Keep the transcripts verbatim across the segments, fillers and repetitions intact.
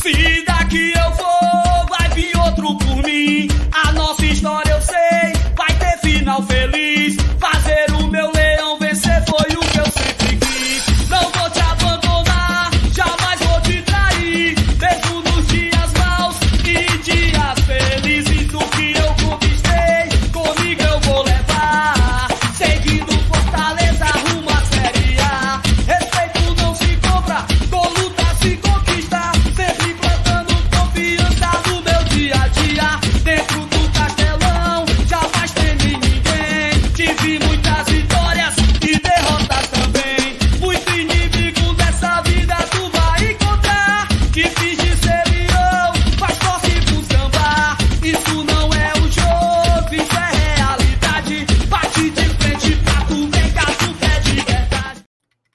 Se daqui eu for, vai vir outro por mim. A nossa história eu sei, vai ter final feliz. Fazer o meu leão vencer foi o que eu sempre quis. Não vou te abandonar, jamais vou te trair. Mesmo nos dias maus e dias felizes. O que eu conquistei, comigo eu vou levar. Seguindo Fortaleza rumo à Série A. Respeito não se compra, com luta se conquista. Sempre plantando confiança no meu dia a dia. Dentro do Castelão, jamais teme ninguém. Tive muitas vitórias e derrotas também. Muito inimigo dessa vida tu vai encontrar. Que finge ser leão, faz torce pro samba. Isso não é um jogo, isso é realidade. Bate de frente pra tu ver que a luta é de verdade.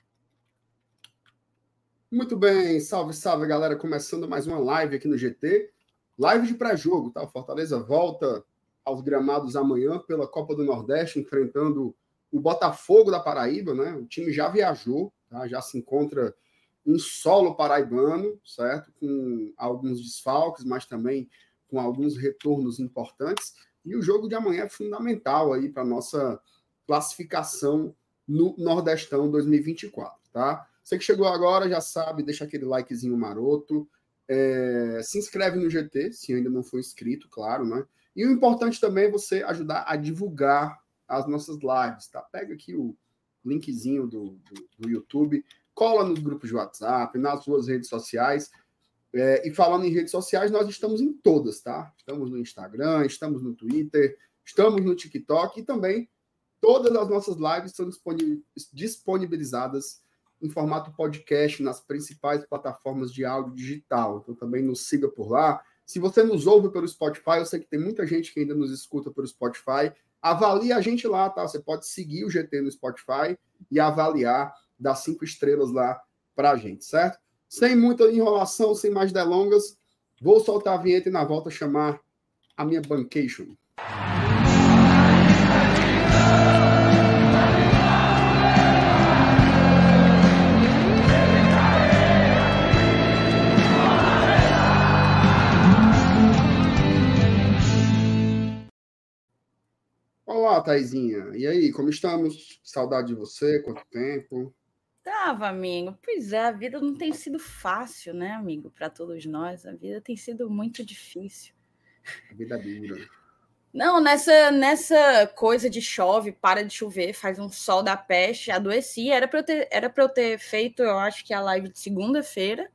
Muito bem, salve, salve, galera. Começando mais uma live aqui no G T. Live de pré-jogo, tá? O Fortaleza volta aos gramados amanhã pela Copa do Nordeste, enfrentando o Botafogo da Paraíba, né? O time já viajou, tá? Já se encontra em solo paraibano, certo? Com alguns desfalques, mas também com alguns retornos importantes. E o jogo de amanhã é fundamental aí para nossa classificação no Nordestão dois mil e vinte e quatro, tá? Você que chegou agora já sabe, deixa aquele likezinho maroto. É, se inscreve no G T, se ainda não for inscrito, claro, né? E o importante também é você ajudar a divulgar as nossas lives, tá? Pega aqui o linkzinho do, do, do YouTube, cola nos grupos de WhatsApp, nas suas redes sociais. É, e falando em redes sociais, nós estamos em todas, tá? Estamos no Instagram, estamos no Twitter, estamos no TikTok e também todas as nossas lives são disponibilizadas em formato podcast nas principais plataformas de áudio digital. Então também nos siga por lá. Se você nos ouve pelo Spotify, eu sei que tem muita gente que ainda nos escuta pelo Spotify. Avalie a gente lá, tá? Você pode seguir o G T no Spotify e avaliar, dar cinco estrelas lá pra gente, certo? Sem muita enrolação, sem mais delongas, vou soltar a vinheta e na volta chamar a minha bancation. Olá, Thaisinha. E aí, como estamos? Saudade de você, quanto tempo? Tava, amigo. Pois é, a vida não tem sido fácil, né, amigo? Para todos nós, a vida tem sido muito difícil. A vida dura. Não, nessa, nessa coisa de chove, para de chover, faz um sol da peste, adoeci. Era para eu ter, era para eu ter feito, eu acho que a live de segunda-feira.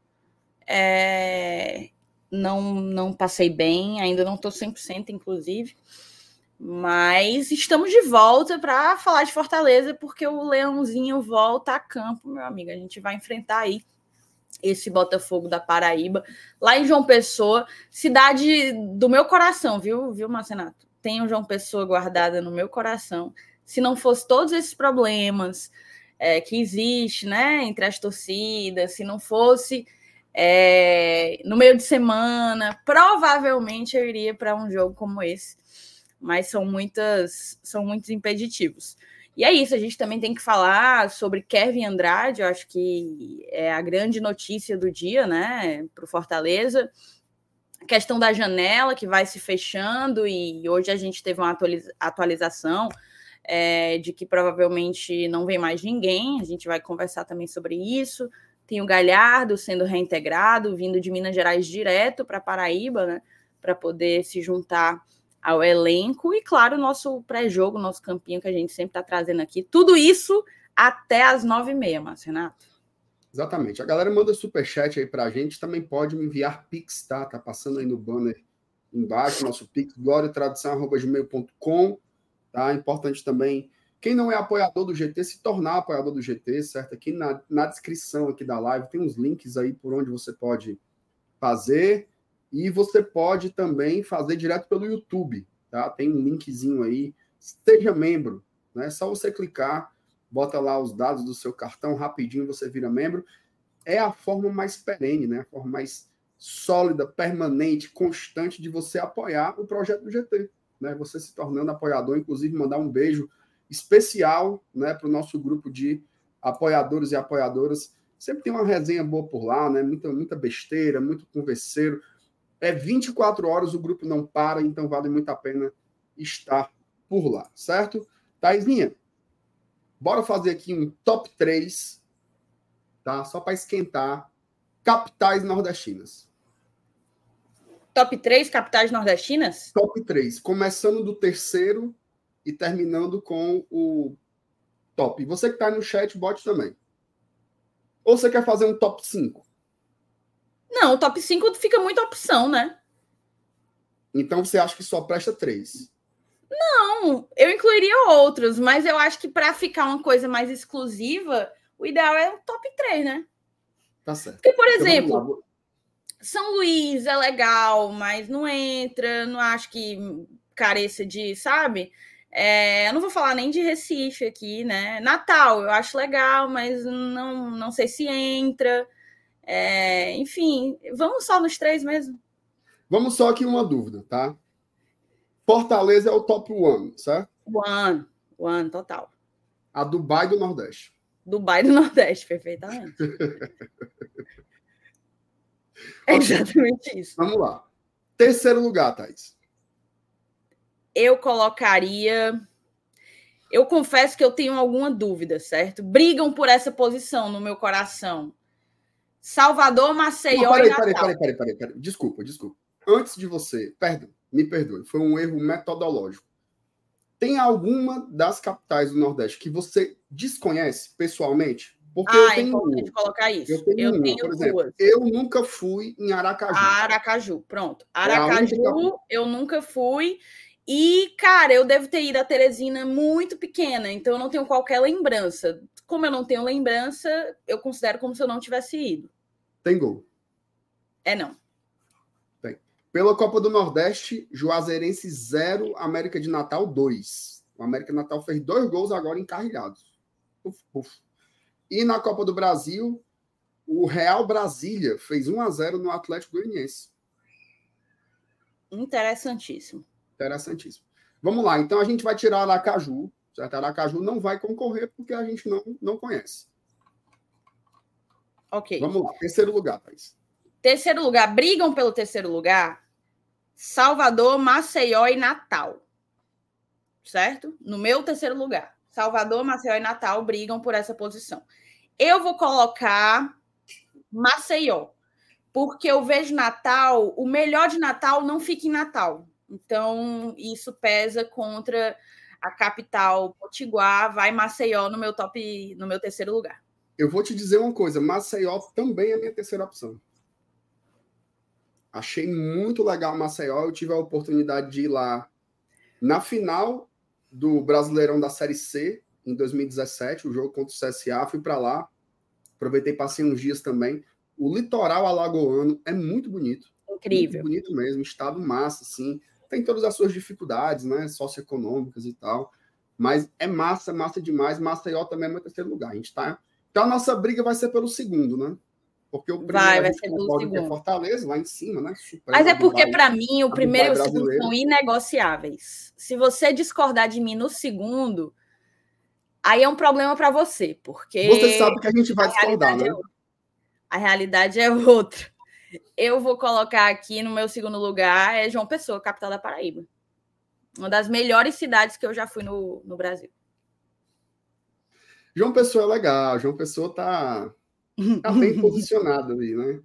É... Não, não passei bem, ainda não estou cem por cento, inclusive. Mas estamos de volta para falar de Fortaleza, porque o Leãozinho volta a campo, meu amigo. A gente vai enfrentar aí esse Botafogo da Paraíba, lá em João Pessoa, cidade do meu coração, viu, viu, Marcenato? Tenho João Pessoa guardada no meu coração. Se não fosse todos esses problemas é, que existem, né, entre as torcidas, se não fosse é, no meio de semana, provavelmente eu iria para um jogo como esse. Mas são, muitas, são muitos impeditivos. E é isso, a gente também tem que falar sobre Kevin Andrade, eu acho que é a grande notícia do dia, né, para o Fortaleza. A questão da janela, que vai se fechando, e hoje a gente teve uma atualiza- atualização é, de que provavelmente não vem mais ninguém, a gente vai conversar também sobre isso. Tem o Galhardo sendo reintegrado, vindo de Minas Gerais direto para Paraíba, né, para poder se juntar ao elenco, e claro, o nosso pré-jogo, o nosso campinho que a gente sempre está trazendo aqui, tudo isso até as nove e meia, Marcenato. Exatamente, a galera manda superchat aí pra gente, também pode me enviar pix, tá? Tá passando aí no banner embaixo, nosso pix, gloriatradição arroba gmail ponto com, tá? Importante também, quem não é apoiador do G T, se tornar apoiador do G T, certo? Aqui na, na descrição aqui da live tem uns links aí por onde você pode fazer. E você pode também fazer direto pelo YouTube, tá? Tem um linkzinho aí, seja membro, né? É só você clicar, bota lá os dados do seu cartão, rapidinho você vira membro. É a forma mais perene, né? A forma mais sólida, permanente, constante de você apoiar o projeto do G T, né? Você se tornando apoiador, inclusive mandar um beijo especial, né, para o nosso grupo de apoiadores e apoiadoras Sempre tem uma resenha boa por lá, né? Muita, muita besteira, muito converseiro. É vinte e quatro horas, o grupo não para, então vale muito a pena estar por lá, certo? Thaisinha, bora fazer aqui um top três, tá? Só para esquentar. Capitais nordestinas. Top três capitais nordestinas? Top três, começando do terceiro e terminando com o top. E você que está no chat, bote também. Ou você quer fazer um top cinco? Não, o top cinco fica muita opção, né? Então você acha que só presta três? Não, eu incluiria outros, mas eu acho que para ficar uma coisa mais exclusiva, o ideal é o top três, né? Tá certo. Porque, por Então, exemplo, São Luís é legal, mas não entra, não acho que careça de, sabe? É, eu não vou falar nem de Recife aqui, né? Natal, eu acho legal, mas não, não sei se entra. É, enfim, vamos só nos três mesmo. Vamos só aqui uma dúvida, tá? Fortaleza é o top one, certo? One, one, total. A Dubai do Nordeste. Dubai do Nordeste, perfeitamente. É exatamente isso. Vamos lá. Terceiro lugar, Thaís. Eu colocaria... Eu confesso que eu tenho alguma dúvida, certo? Brigam por essa posição no meu coração. Salvador, Maceió Não, peraí, e Natal. peraí, peraí, peraí, peraí, peraí. Desculpa, desculpa. Antes de você... Perdão, me perdoe. Foi um erro metodológico. Tem alguma das capitais do Nordeste que você desconhece pessoalmente? Porque ah, eu tenho é importante uma. colocar isso. Eu tenho, eu uma, tenho por exemplo. duas. Eu nunca fui em Aracaju. Aracaju, pronto. É a Aracaju, única... eu nunca fui. E, cara, eu devo ter ido a Teresina muito pequena, então eu não tenho qualquer lembrança. Como eu não tenho lembrança, eu considero como se eu não tivesse ido. Tem gol. É, não. Tem. Pela Copa do Nordeste, Juazeirense zero, América de Natal dois. O América de Natal fez dois gols agora encarrilhados. Uf, uf. E na Copa do Brasil, o Real Brasília fez um a zero no Atlético Goianiense. Interessantíssimo. Interessantíssimo. Vamos lá, então a gente vai tirar Aracaju, certo? Aracaju não vai concorrer porque a gente não, não conhece. Ok. Vamos lá, terceiro lugar, Thaís. Terceiro lugar, brigam pelo terceiro lugar Salvador, Maceió e Natal. Certo? No meu terceiro lugar. Salvador, Maceió e Natal brigam por essa posição. Eu vou colocar Maceió, porque eu vejo Natal, o melhor de Natal não fica em Natal. Então, isso pesa contra a capital Potiguar, vai Maceió no meu top, no meu terceiro lugar. Eu vou te dizer uma coisa, Maceió também é a minha terceira opção. Achei muito legal Maceió, eu tive a oportunidade de ir lá na final do Brasileirão da Série C, em dois mil e dezessete, o jogo contra o C S A, fui para lá, aproveitei, passei uns dias também. O litoral alagoano é muito bonito. Incrível. Muito bonito mesmo, estado massa, assim. Tem todas as suas dificuldades, né, socioeconômicas e tal, mas é massa, massa demais. Maceió também é meu terceiro lugar. A gente tá... Então a nossa briga vai ser pelo segundo, né? Porque o primeiro vai, a vai gente ser pelo concorda que é segundo. Fortaleza, lá em cima, né? Supremo, mas é porque, Dubai, para mim, o primeiro e o segundo brasileiro. são inegociáveis. Se você discordar de mim no segundo, aí é um problema para você, porque... Você sabe que a gente vai a discordar, né? É a realidade é outra. Eu vou colocar aqui no meu segundo lugar é João Pessoa, capital da Paraíba. Uma das melhores cidades que eu já fui no, no Brasil. João Pessoa é legal. João Pessoa tá, tá bem posicionado ali, né?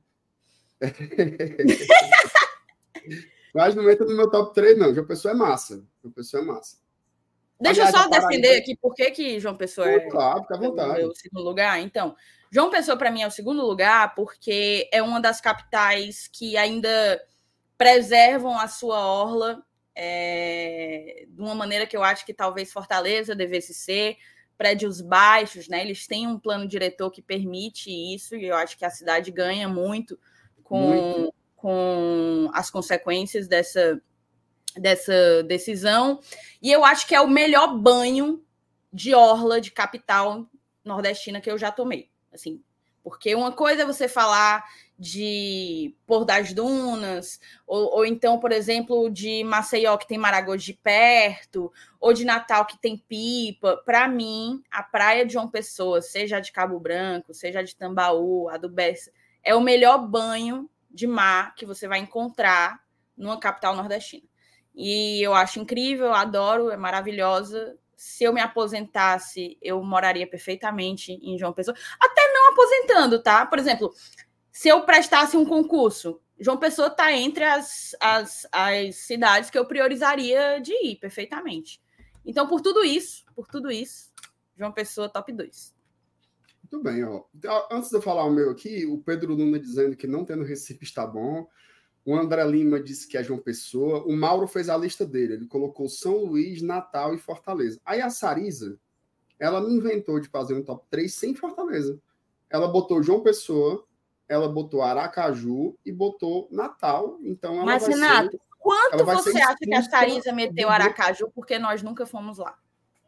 Mas não entra no meu top três, não. João Pessoa é massa. João Pessoa é massa. Deixa Aliás, eu só Paraíba... defender aqui por que que João Pessoa é claro, fica à vontade. o meu segundo lugar. Então, João Pessoa, para mim, é o segundo lugar porque é uma das capitais que ainda preservam a sua orla é, de uma maneira que eu acho que talvez Fortaleza devesse ser. Prédios baixos, né? Eles têm um plano diretor que permite isso, e eu acho que a cidade ganha muito com, muito. com as consequências dessa, dessa decisão. E eu acho que é o melhor banho de orla de capital nordestina que eu já tomei. Assim, porque uma coisa é você falar de Pôr das Dunas, ou, ou então, por exemplo, de Maceió, que tem Maragogi perto, ou de Natal, que tem Pipa. Para mim, a praia de João Pessoa, seja a de Cabo Branco, seja a de Tambaú, a do Bessa, é o melhor banho de mar que você vai encontrar numa capital nordestina. E eu acho incrível, eu adoro, é maravilhosa. Se eu me aposentasse, eu moraria perfeitamente em João Pessoa. Até não aposentando, tá? Por exemplo, se eu prestasse um concurso, João Pessoa está entre as, as, as cidades que eu priorizaria de ir perfeitamente. Então, por tudo isso, por tudo isso, João Pessoa top dois. Muito bem, ó. Antes de eu falar o meu aqui, o Pedro Luna dizendo que não tendo Recife está bom. O André Lima disse que é João Pessoa. O Mauro fez a lista dele. Ele colocou São Luís, Natal e Fortaleza. Aí a Sarisa, ela me inventou de fazer um top três sem Fortaleza. Ela botou João Pessoa, ela botou Aracaju e botou Natal. Então ela Mas, vai Renato, ser, quanto você acha que a Sarisa meteu Aracaju porque nós nunca fomos lá?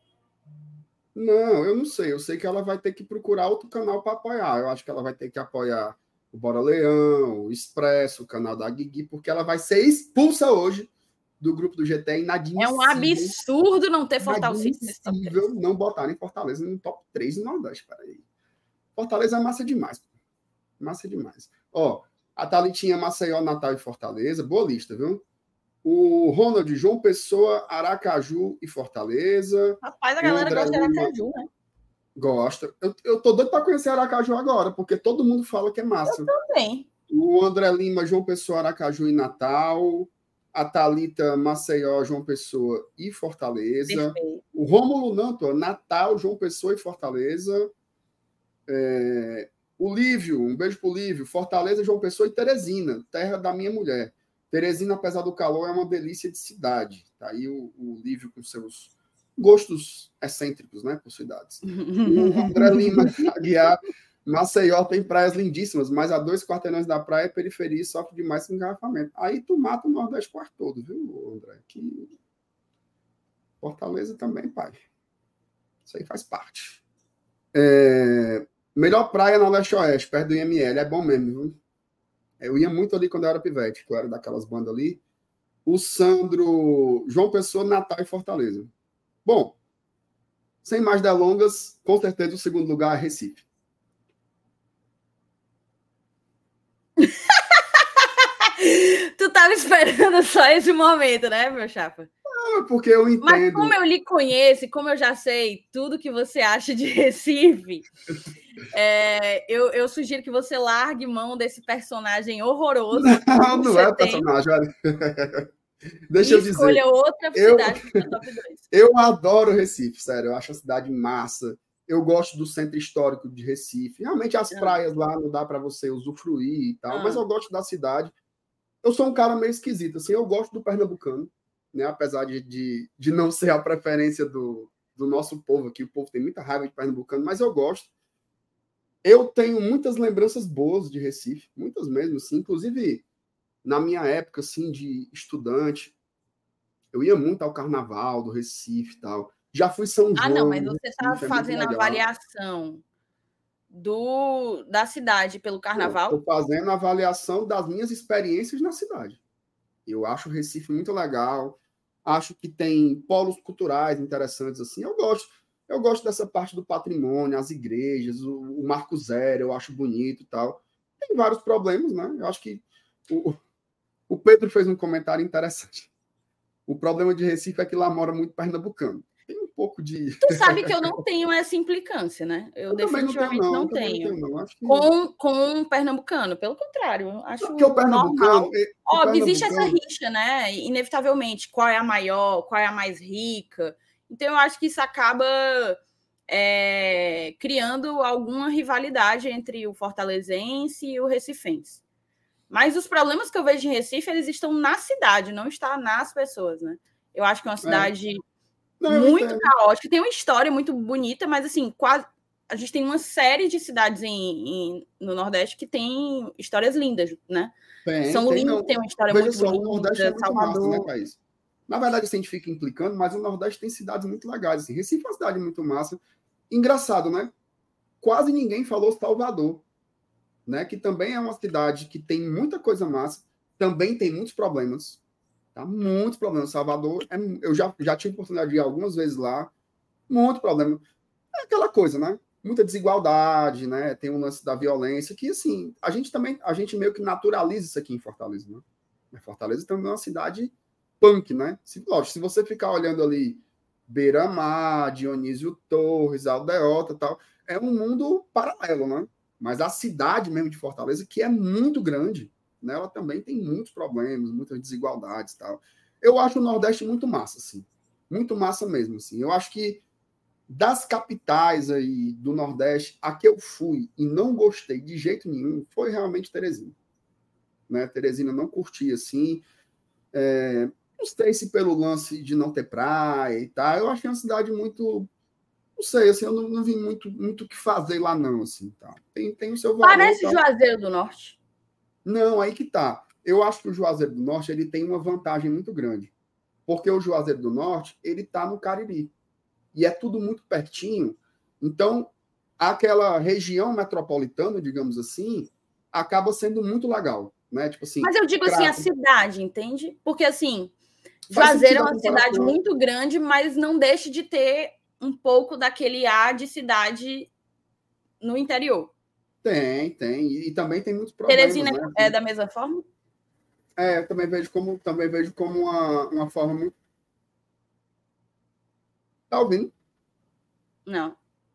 Não, eu não sei. Eu sei que ela vai ter que procurar outro canal para apoiar. Eu acho que ela vai ter que apoiar o Bora Leão, o Expresso, o canal da Guigui, porque ela vai ser expulsa hoje do grupo do G T. É inadmissível. É um absurdo não ter Fortaleza nesse top três. Não botarem Fortaleza no top três no Nordeste. Peraí. Fortaleza é massa demais. Massa demais. Ó, a Thalitinha, Maceió, Natal e Fortaleza. Boa lista, viu? O Ronald, João Pessoa, Aracaju e Fortaleza. Rapaz, a galera gosta de Aracaju, né? Gosta. Eu, eu tô doido para conhecer Aracaju agora, porque todo mundo fala que é massa. Eu também. O André Lima, João Pessoa, Aracaju e Natal. A Thalita, Maceió, João Pessoa e Fortaleza. Perfeito. O Rômulo Nanto, Natal, João Pessoa e Fortaleza. É... O Lívio, um beijo pro Lívio. Fortaleza, João Pessoa e Teresina, terra da minha mulher. Teresina, apesar do calor, é uma delícia de cidade. Tá aí o, o Lívio com seus gostos excêntricos, né, por cidades. O André Lima Aguiar, Maceió tem praias lindíssimas, mas a dois quarteirões da praia, periferia sofre demais com engarrafamento. Aí tu mata o Nordeste quase todo, viu, André? Que... Fortaleza também, pai. Isso aí faz parte. É... Melhor praia na Leste-Oeste, perto do I M L. É bom mesmo, viu? Eu ia muito ali quando eu era pivete, que eu era daquelas bandas ali. O Sandro, João Pessoa, Natal e Fortaleza. Bom, sem mais delongas, com certeza o segundo lugar é Recife. Tu tava esperando só esse momento, né, meu chapa? Não, porque eu entendo. Mas como eu lhe conheço, como eu já sei tudo que você acha de Recife, é, eu, eu sugiro que você largue mão desse personagem horroroso. Não, não é personagem, olha. Deixa eu dizer. Escolha outra cidade eu, para top dois. Eu adoro Recife, sério. Eu acho a cidade massa. Eu gosto do centro histórico de Recife. Realmente as ah. praias lá não dá para você usufruir e tal, ah. mas eu gosto da cidade. Eu sou um cara meio esquisito, assim. Eu gosto do pernambucano, né? Apesar de, de, de não ser a preferência do, do nosso povo aqui. O povo tem muita raiva de pernambucano, mas eu gosto. Eu tenho muitas lembranças boas de Recife, muitas mesmo, assim. Inclusive, na minha época, assim, de estudante, eu ia muito ao carnaval do Recife e tal. Já fui São João. Ah, não, mas você está fazendo a avaliação do, da cidade pelo carnaval? Estou fazendo a avaliação das minhas experiências na cidade. Eu acho o Recife muito legal. Acho que tem polos culturais interessantes, assim. Eu gosto. Eu gosto dessa parte do patrimônio, as igrejas, o, o Marco Zero, eu acho bonito e tal. Tem vários problemas, né? Eu acho que o, o Pedro fez um comentário interessante. O problema de Recife é que lá mora muito pernambucano. Tem um pouco de... Tu sabe que eu não tenho essa implicância, né? Eu, eu definitivamente não, não, tenho. Não tenho não. Acho que... com, com um pernambucano. Pelo contrário, eu acho Porque o pernambucano... normal. Óbvio, existe essa rixa, né? Inevitavelmente. Qual é a maior? Qual é a mais rica? Então, eu acho que isso acaba é, criando alguma rivalidade entre o fortalezense e o recifense. Mas os problemas que eu vejo em Recife, eles estão na cidade, não está nas pessoas, né? Eu acho que é uma cidade é. não, muito caótica, tem uma história muito bonita, mas assim, quase a gente tem uma série de cidades em, em, no Nordeste que tem histórias lindas, né? Tem, São Luís tem, tem uma história Veja muito só, bonita, o Nordeste é muito Salvador. massa, né, Thaís? Na verdade, assim, a gente fica implicando, mas o Nordeste tem cidades muito legais. Assim. Recife é uma cidade muito massa. Engraçado, né? Quase ninguém falou Salvador. né, que também é uma cidade que tem muita coisa massa, também tem muitos problemas, tá? Muitos problemas. Salvador, é, eu já, já tive oportunidade de ir algumas vezes lá, muito problema. É aquela coisa, né? Muita desigualdade, né? Tem um lance da violência, que, assim, a gente também, a gente meio que naturaliza isso aqui em Fortaleza, né? Fortaleza também é uma cidade punk, né? Se, lógico, se você ficar olhando ali Beira-Mar, Dionísio Torres, Aldeota e tal, é um mundo paralelo, né? Mas a cidade mesmo de Fortaleza, que é muito grande, né? Ela também tem muitos problemas, muitas desigualdades e tal. Eu acho o Nordeste muito massa, assim. Muito massa mesmo, assim. Eu acho que das capitais aí do Nordeste, a que eu fui e não gostei de jeito nenhum foi realmente Teresina. Né? Teresina não curti, assim. É, não sei se pelo lance de não ter praia e tal. Eu achei uma cidade muito... Não sei, assim, eu não, não vi muito muito o que fazer lá, não, assim, tá? Tem, tem o seu valor. Parece tá? Juazeiro do Norte. Não, aí que tá. Eu acho que o Juazeiro do Norte ele tem uma vantagem muito grande. Porque o Juazeiro do Norte, ele tá no Cariri. E é tudo muito pertinho. Então, aquela região metropolitana, digamos assim, acaba sendo muito legal, né? Tipo assim, Mas eu digo Crato, assim, a cidade, entende? Porque assim, faz Juazeiro é sentido a uma cidade comparação. muito grande, mas não deixa de ter um pouco daquele ar de cidade no interior. Tem, tem. E, e também tem muitos problemas, Teresina né? é da mesma forma? É, eu também vejo como, também vejo como uma, uma forma muito. Tá ouvindo? Não.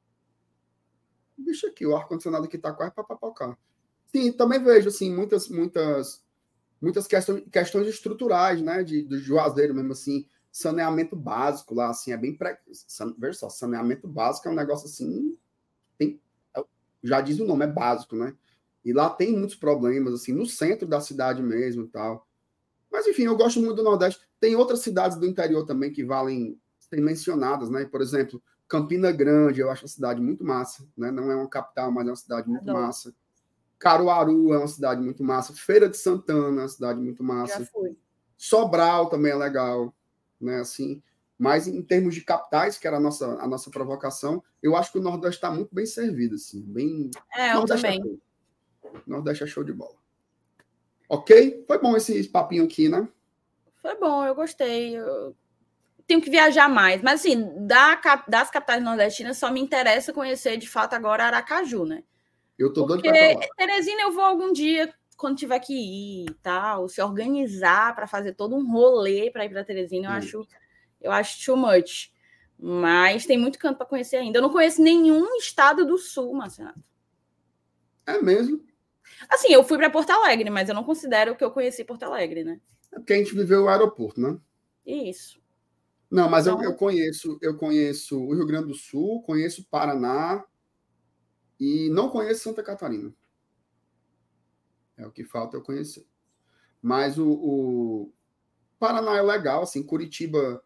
Bicho aqui, o ar-condicionado aqui tá quase para papocar. Sim, também vejo, assim, muitas, muitas, muitas questões, questões estruturais, né? De, do Juazeiro mesmo, assim, saneamento básico lá, assim, é bem. Pre... Veja só, saneamento básico é um negócio assim. Tem, já diz o nome, é básico, né? E lá tem muitos problemas, assim, no centro da cidade mesmo e tal. Mas, enfim, eu gosto muito do Nordeste. Tem outras cidades do interior também que valem ser mencionadas, né? Por exemplo, Campina Grande, eu acho uma cidade muito massa, né? Não é uma capital, mas é uma cidade muito Adoro. massa. Caruaru é uma cidade muito massa. Feira de Santana é uma cidade muito Já massa. fui. Sobral também é legal, né? Assim, mas em termos de capitais, que era a nossa, a nossa provocação, eu acho que o Nordeste está muito bem servido, assim, bem. É, eu Nordeste também. é show. Nordeste é show de bola. Ok? Foi bom esse papinho aqui, né? Foi bom, eu gostei. Eu tenho que viajar mais. Mas, assim, da, das capitais nordestinas, só me interessa conhecer, de fato, agora Aracaju, né? Eu tô doido Porque para falar. Teresina eu vou algum dia, quando tiver que ir e tal, se organizar para fazer todo um rolê para ir para Teresina, eu Hum. acho, eu acho too much. Mas tem muito canto para conhecer ainda. Eu não conheço nenhum estado do sul, Marcelo. É mesmo? Assim, eu fui para Porto Alegre, mas eu não considero que eu conheci Porto Alegre, né? É porque a gente viveu o aeroporto, né? Isso. Não, mas Então... eu, eu conheço, eu conheço o Rio Grande do Sul, conheço o Paraná e não conheço Santa Catarina. É o que falta eu conhecer. Mas o, o Paraná é legal, assim, Curitiba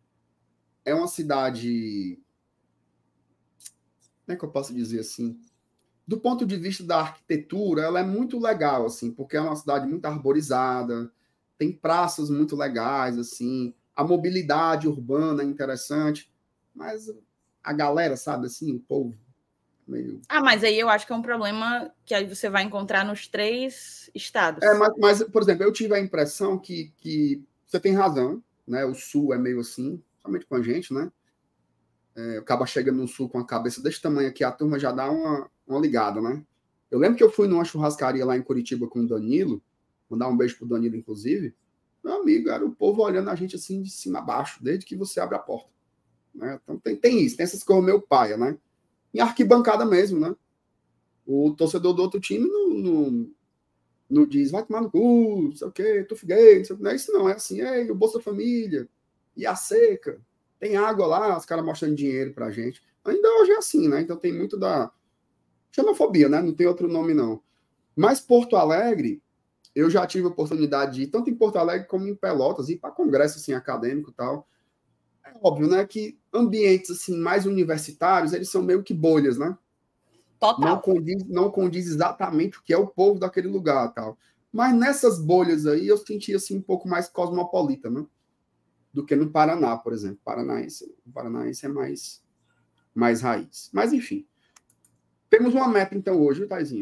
é uma cidade, como é que eu posso dizer assim? Do ponto de vista da arquitetura, ela é muito legal, assim, porque é uma cidade muito arborizada, tem praças muito legais, assim, a mobilidade urbana é interessante, mas a galera, sabe, assim, o povo meio... Ah, mas aí eu acho que é um problema que aí você vai encontrar nos três estados. É, mas, mas, por exemplo, eu tive a impressão que, que você tem razão, né? O Sul é meio assim, somente com a gente, né? É, acaba chegando no Sul com a cabeça desse tamanho aqui, a turma já dá uma, uma ligada, né? Eu lembro que eu fui numa churrascaria lá em Curitiba com o Danilo, mandar um beijo pro Danilo, inclusive. Meu amigo, era o povo olhando a gente assim de cima a baixo, desde que você abre a porta. Né? Então tem, tem isso, tem essas coisas meio paia, né? Em arquibancada mesmo, né? O torcedor do outro time não, não, não diz, vai tomar no cu, não sei o quê, tu figuei, não sei o que. Não é isso não, é assim, é o Bolsa Família, e a seca, tem água lá, os caras mostrando dinheiro pra gente. Ainda hoje é assim, né? Então tem muito da xenofobia, né? Não tem outro nome, não. Mas Porto Alegre, eu já tive a oportunidade de ir, tanto em Porto Alegre como em Pelotas, ir para congresso assim, acadêmico e tal. É óbvio, né, que ambientes assim, mais universitários, eles são meio que bolhas, né? Total. Não condiz, não condiz exatamente o que é o povo daquele lugar tal. Mas nessas bolhas aí, eu senti assim, um pouco mais cosmopolita, né? Do que no Paraná, por exemplo. Paranaense, o Paranaense é mais, mais raiz. Mas, enfim. Temos uma meta, então, hoje, Taizinha.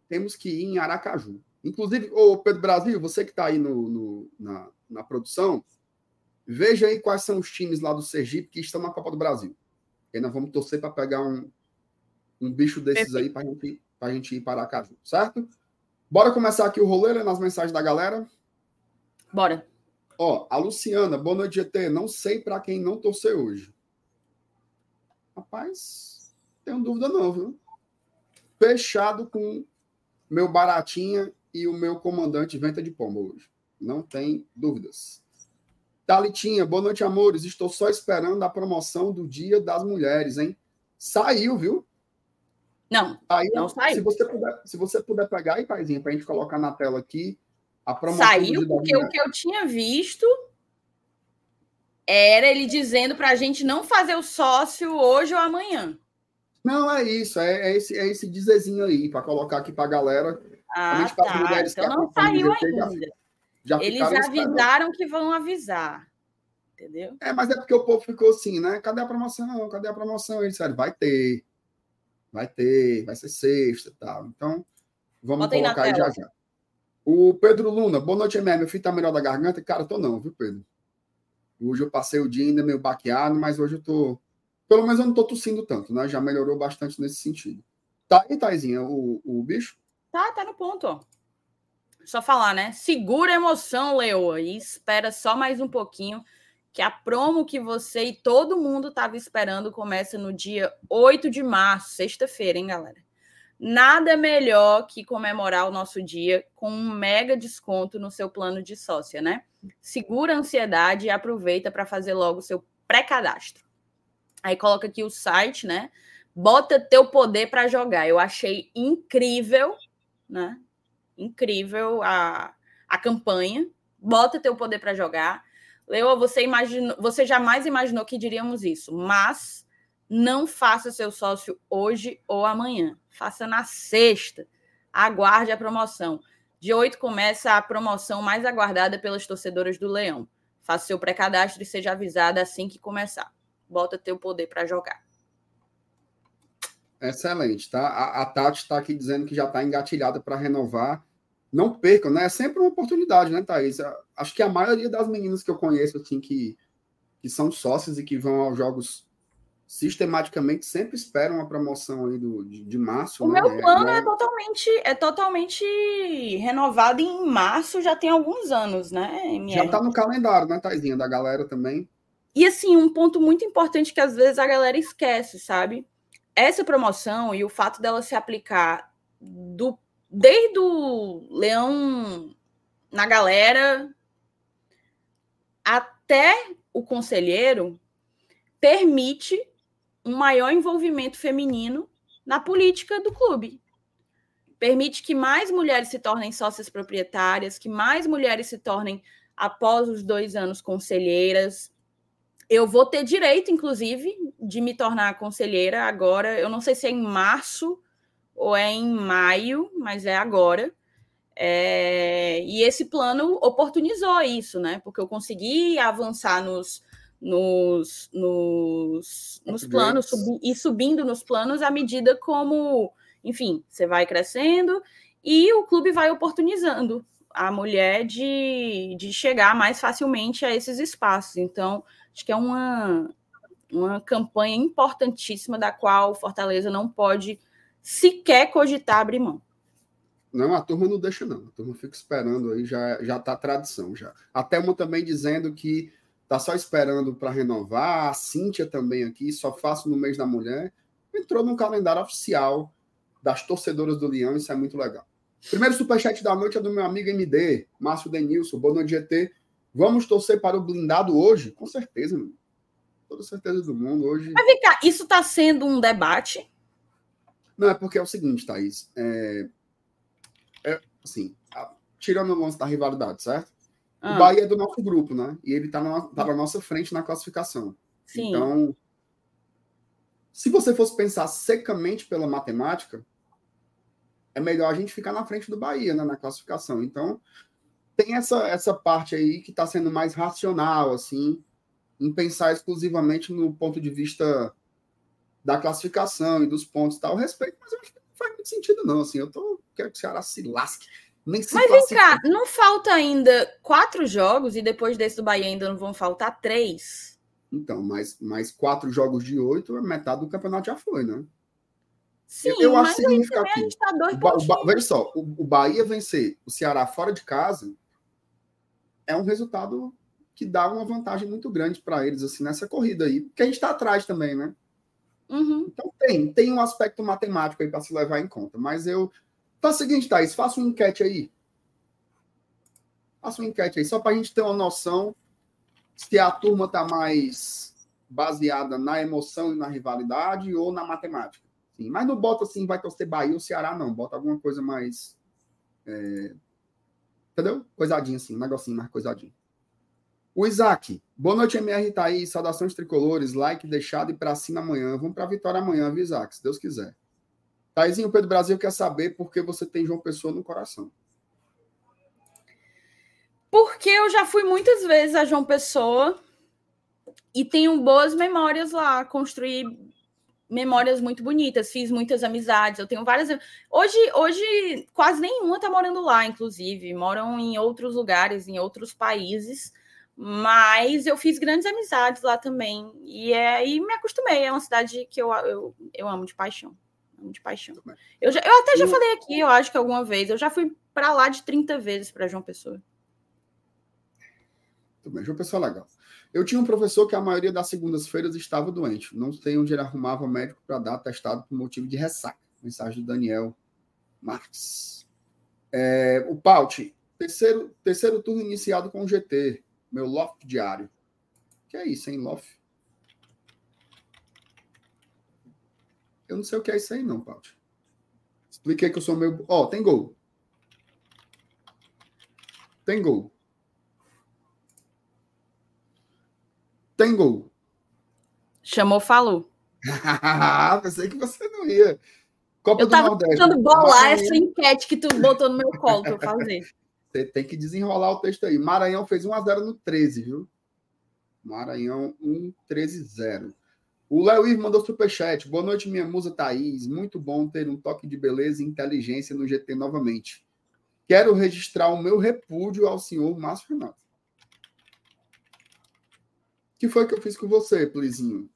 temos que ir em Aracaju. Inclusive, ô Pedro Brasil, você que está aí no, no, na, na produção, veja aí quais são os times lá do Sergipe que estão na Copa do Brasil. E nós vamos torcer para pegar um, um bicho desses aí para gente, a gente ir para Aracaju, certo? Bora começar aqui o rolê, nas mensagens da galera? Bora. Ó, a Luciana, boa noite, G T. Não sei para quem não torcer hoje. Rapaz, tenho dúvida não, viu? Fechado com meu Baratinha e o meu comandante Venta de Pomba hoje. Não tem dúvidas. Thalitinha, boa noite, amores. Estou só esperando a promoção do Dia das Mulheres, hein? Saiu, viu? Não, Saiu. não saiu. Se você puder, se você puder pegar aí, paizinho, para a gente colocar na tela aqui a promoção saiu, do Dia das porque Mulheres. o que eu tinha visto era ele dizendo para a gente não fazer o sócio hoje ou amanhã. Não, é isso. É, é esse, é esse dizezinho aí, para colocar aqui para a galera. Ah, para as tá. mulheres Então que não acompanham o saiu G T, ainda. Já, já Eles ficaram esperando. avisaram que vão avisar. Entendeu? É, mas é porque o povo ficou assim, né? Cadê a promoção? Cadê a promoção? Eles disseram, vai ter. Vai ter, vai ser sexta e tal. Então, vamos Bota aí colocar na aí tela. já já. O Pedro Luna, boa noite, M M. Meu filho tá melhor da garganta? Cara, tô não, viu, Pedro? Hoje eu passei o dia ainda meio baqueado, mas hoje eu tô... Pelo menos eu não tô tossindo tanto, né? Já melhorou bastante nesse sentido. Tá aí, Taizinha, o, o bicho? Tá, tá no ponto, ó. Só falar, né? Segura a emoção, Leoa, e espera só mais um pouquinho, que a promo que você e todo mundo estava esperando começa no dia oito de março, sexta-feira, hein, galera? Nada melhor que comemorar o nosso dia com um mega desconto no seu plano de sócia, né? Segura a ansiedade e aproveita para fazer logo o seu pré-cadastro. Aí coloca aqui o site, né? Bota teu poder para jogar. Eu achei incrível, né? Incrível a, a campanha. Bota teu poder para jogar. Leo, você, imaginou, você jamais imaginou que diríamos isso, mas não faça seu sócio hoje ou amanhã. Faça na sexta. Aguarde a promoção. Dia oito começa a promoção mais aguardada pelas torcedoras do Leão. Faça seu pré-cadastro e seja avisada assim que começar. Bota teu poder para jogar. Excelente, tá? A, a Tati está aqui dizendo que já está engatilhada para renovar. Não percam, né? É sempre uma oportunidade, né, Thaís? Acho que a maioria das meninas que eu conheço, assim, que, que são sócias e que vão aos jogos sistematicamente, sempre esperam a promoção aí do, de, de março. O né? meu plano é, é, totalmente, é totalmente renovado em março, já tem alguns anos, né, M R? Já está no calendário, né, Thaisinha? Da galera também. E, assim, um ponto muito importante que às vezes a galera esquece, sabe? Essa promoção e o fato dela se aplicar do, desde o Leão na galera até o conselheiro permite um maior envolvimento feminino na política do clube. Permite que mais mulheres se tornem sócias proprietárias, que mais mulheres se tornem, após os dois anos, conselheiras. Eu vou ter direito, inclusive, de me tornar conselheira agora. Eu não sei se é em março ou é em maio, mas é agora. É... E esse plano oportunizou isso, né? Porque eu consegui avançar nos, nos, nos, nos planos subi, e subindo nos planos à medida como, enfim, você vai crescendo e o clube vai oportunizando a mulher de, de chegar mais facilmente a esses espaços. Então, acho que é uma, uma campanha importantíssima da qual o Fortaleza não pode sequer cogitar abrir mão. Não, a turma não deixa, não. A turma fica esperando aí, já, já tá tradição. Já. A Thelma também dizendo que tá só esperando para renovar. A Cíntia também aqui, só faço no mês da mulher. Entrou no calendário oficial das torcedoras do Leão, isso é muito legal. Primeiro superchat da noite é do meu amigo M D, Márcio Denilson. Boa noite, G T. Vamos torcer para o blindado hoje? Com certeza, meu. Toda certeza do mundo. Hoje... Mas vem cá, isso está sendo um debate? Não, é porque é o seguinte, Thaís. É, é assim, a... tirando o lance da rivalidade, certo? Ah. O Bahia é do nosso grupo, né? E ele está na... tá na nossa frente na classificação. Sim. Então, se você fosse pensar secamente pela matemática, é melhor a gente ficar na frente do Bahia, né, na classificação. Então, tem essa, essa parte aí que está sendo mais racional, assim, em pensar exclusivamente no ponto de vista da classificação e dos pontos e tal, respeito, mas eu acho que faz muito sentido, não. Assim, eu tô, quero que o Ceará se lasque. Nem se Mas vem cá, não falta ainda quatro jogos e depois desse do Bahia ainda não vão faltar três? Então, mais, mais quatro jogos de oito, metade do campeonato já foi, né? Sim, eu, eu mas acho significativo. A gente tá dois o, ba, o ba, veja só, o, o Bahia vencer o Ceará fora de casa é um resultado que dá uma vantagem muito grande para eles assim nessa corrida aí, porque a gente está atrás também, né? Uhum. Então tem, tem um aspecto matemático aí para se levar em conta, mas eu Faz o seguinte, Thaís, faça uma enquete aí. Faça uma enquete aí, só para a gente ter uma noção se a turma está mais baseada na emoção e na rivalidade ou na matemática. Sim, mas não bota assim, vai torcer Bahia ou Ceará, não. Bota alguma coisa mais... É... Entendeu? Coisadinho assim, um negocinho mais coisadinho. O Isaac. Boa noite, M R Thaís. Saudações tricolores. Like deixado e para cima amanhã. Vamos para a vitória amanhã, viu, Isaac? Se Deus quiser. Thaisinho, o Pedro Brasil quer saber por que você tem João Pessoa no coração. Porque eu já fui muitas vezes a João Pessoa e tenho boas memórias lá. Construí memórias muito bonitas, fiz muitas amizades. Eu tenho várias... Hoje, hoje quase nenhuma está morando lá, inclusive. Moram em outros lugares, em outros países. Mas eu fiz grandes amizades lá também. E, é, e me acostumei. É uma cidade que eu, eu, eu amo de paixão. de paixão. Eu, já, eu até já falei aqui, eu acho que alguma vez, eu já fui para lá de trinta vezes para João Pessoa. Tudo bem, João Pessoa é legal. Eu tinha um professor que a maioria das segundas-feiras estava doente. Não sei onde ele arrumava médico para dar atestado por motivo de ressaca. Mensagem do Daniel Marques. É, o Paut, terceiro, terceiro turno iniciado com o G T. Meu loft diário. Que é isso, hein, loft? Eu não sei o que é isso aí, não, Paut. Expliquei que eu sou meio... Ó, oh, tem gol. Tem gol. Tem gol. Chamou, falou. Pensei que você não ia. Copa eu do tava Nordeste. tentando bolar Maranhão. Essa enquete que tu botou no meu colo para eu fazer. Você tem que desenrolar o texto aí. Maranhão fez um a zero no treze, viu? Maranhão um, treze zero. O Léo Ivo mandou superchat. Boa noite, minha musa Thaís. Muito bom ter um toque de beleza e inteligência no G T novamente. Quero registrar o meu repúdio ao senhor Márcio Renato. O que foi que eu fiz com você, Plizinho?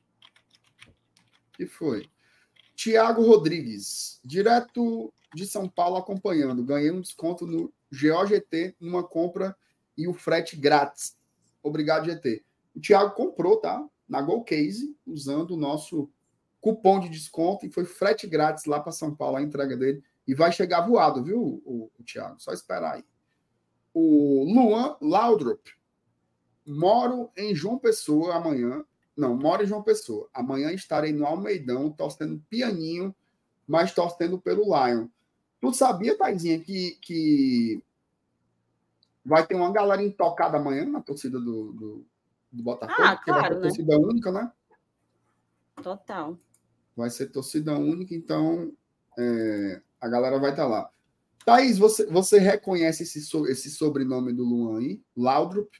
O que foi? Tiago Rodrigues. Direto de São Paulo acompanhando. Ganhei um desconto no G O G T numa compra e o frete grátis. Obrigado, G T. O Tiago comprou, tá? Na GoCase, usando o nosso cupom de desconto, e foi frete grátis lá para São Paulo, a entrega dele. E vai chegar voado, viu, o, o Thiago? Só esperar aí. O Luan Laudrup. Moro em João Pessoa amanhã. Não, moro em João Pessoa. Amanhã estarei no Almeidão, torcendo pianinho, mas torcendo pelo Lion. Tu sabia, Thaisinha, que, que vai ter uma galera intocada amanhã na torcida do... do... do Botafogo, ah, porque claro, vai ter né? torcida única, né? Total. Vai ser torcida única, então é, a galera vai estar tá lá. Thaís, você, você reconhece esse, so, esse sobrenome do Luan aí? Laudrup?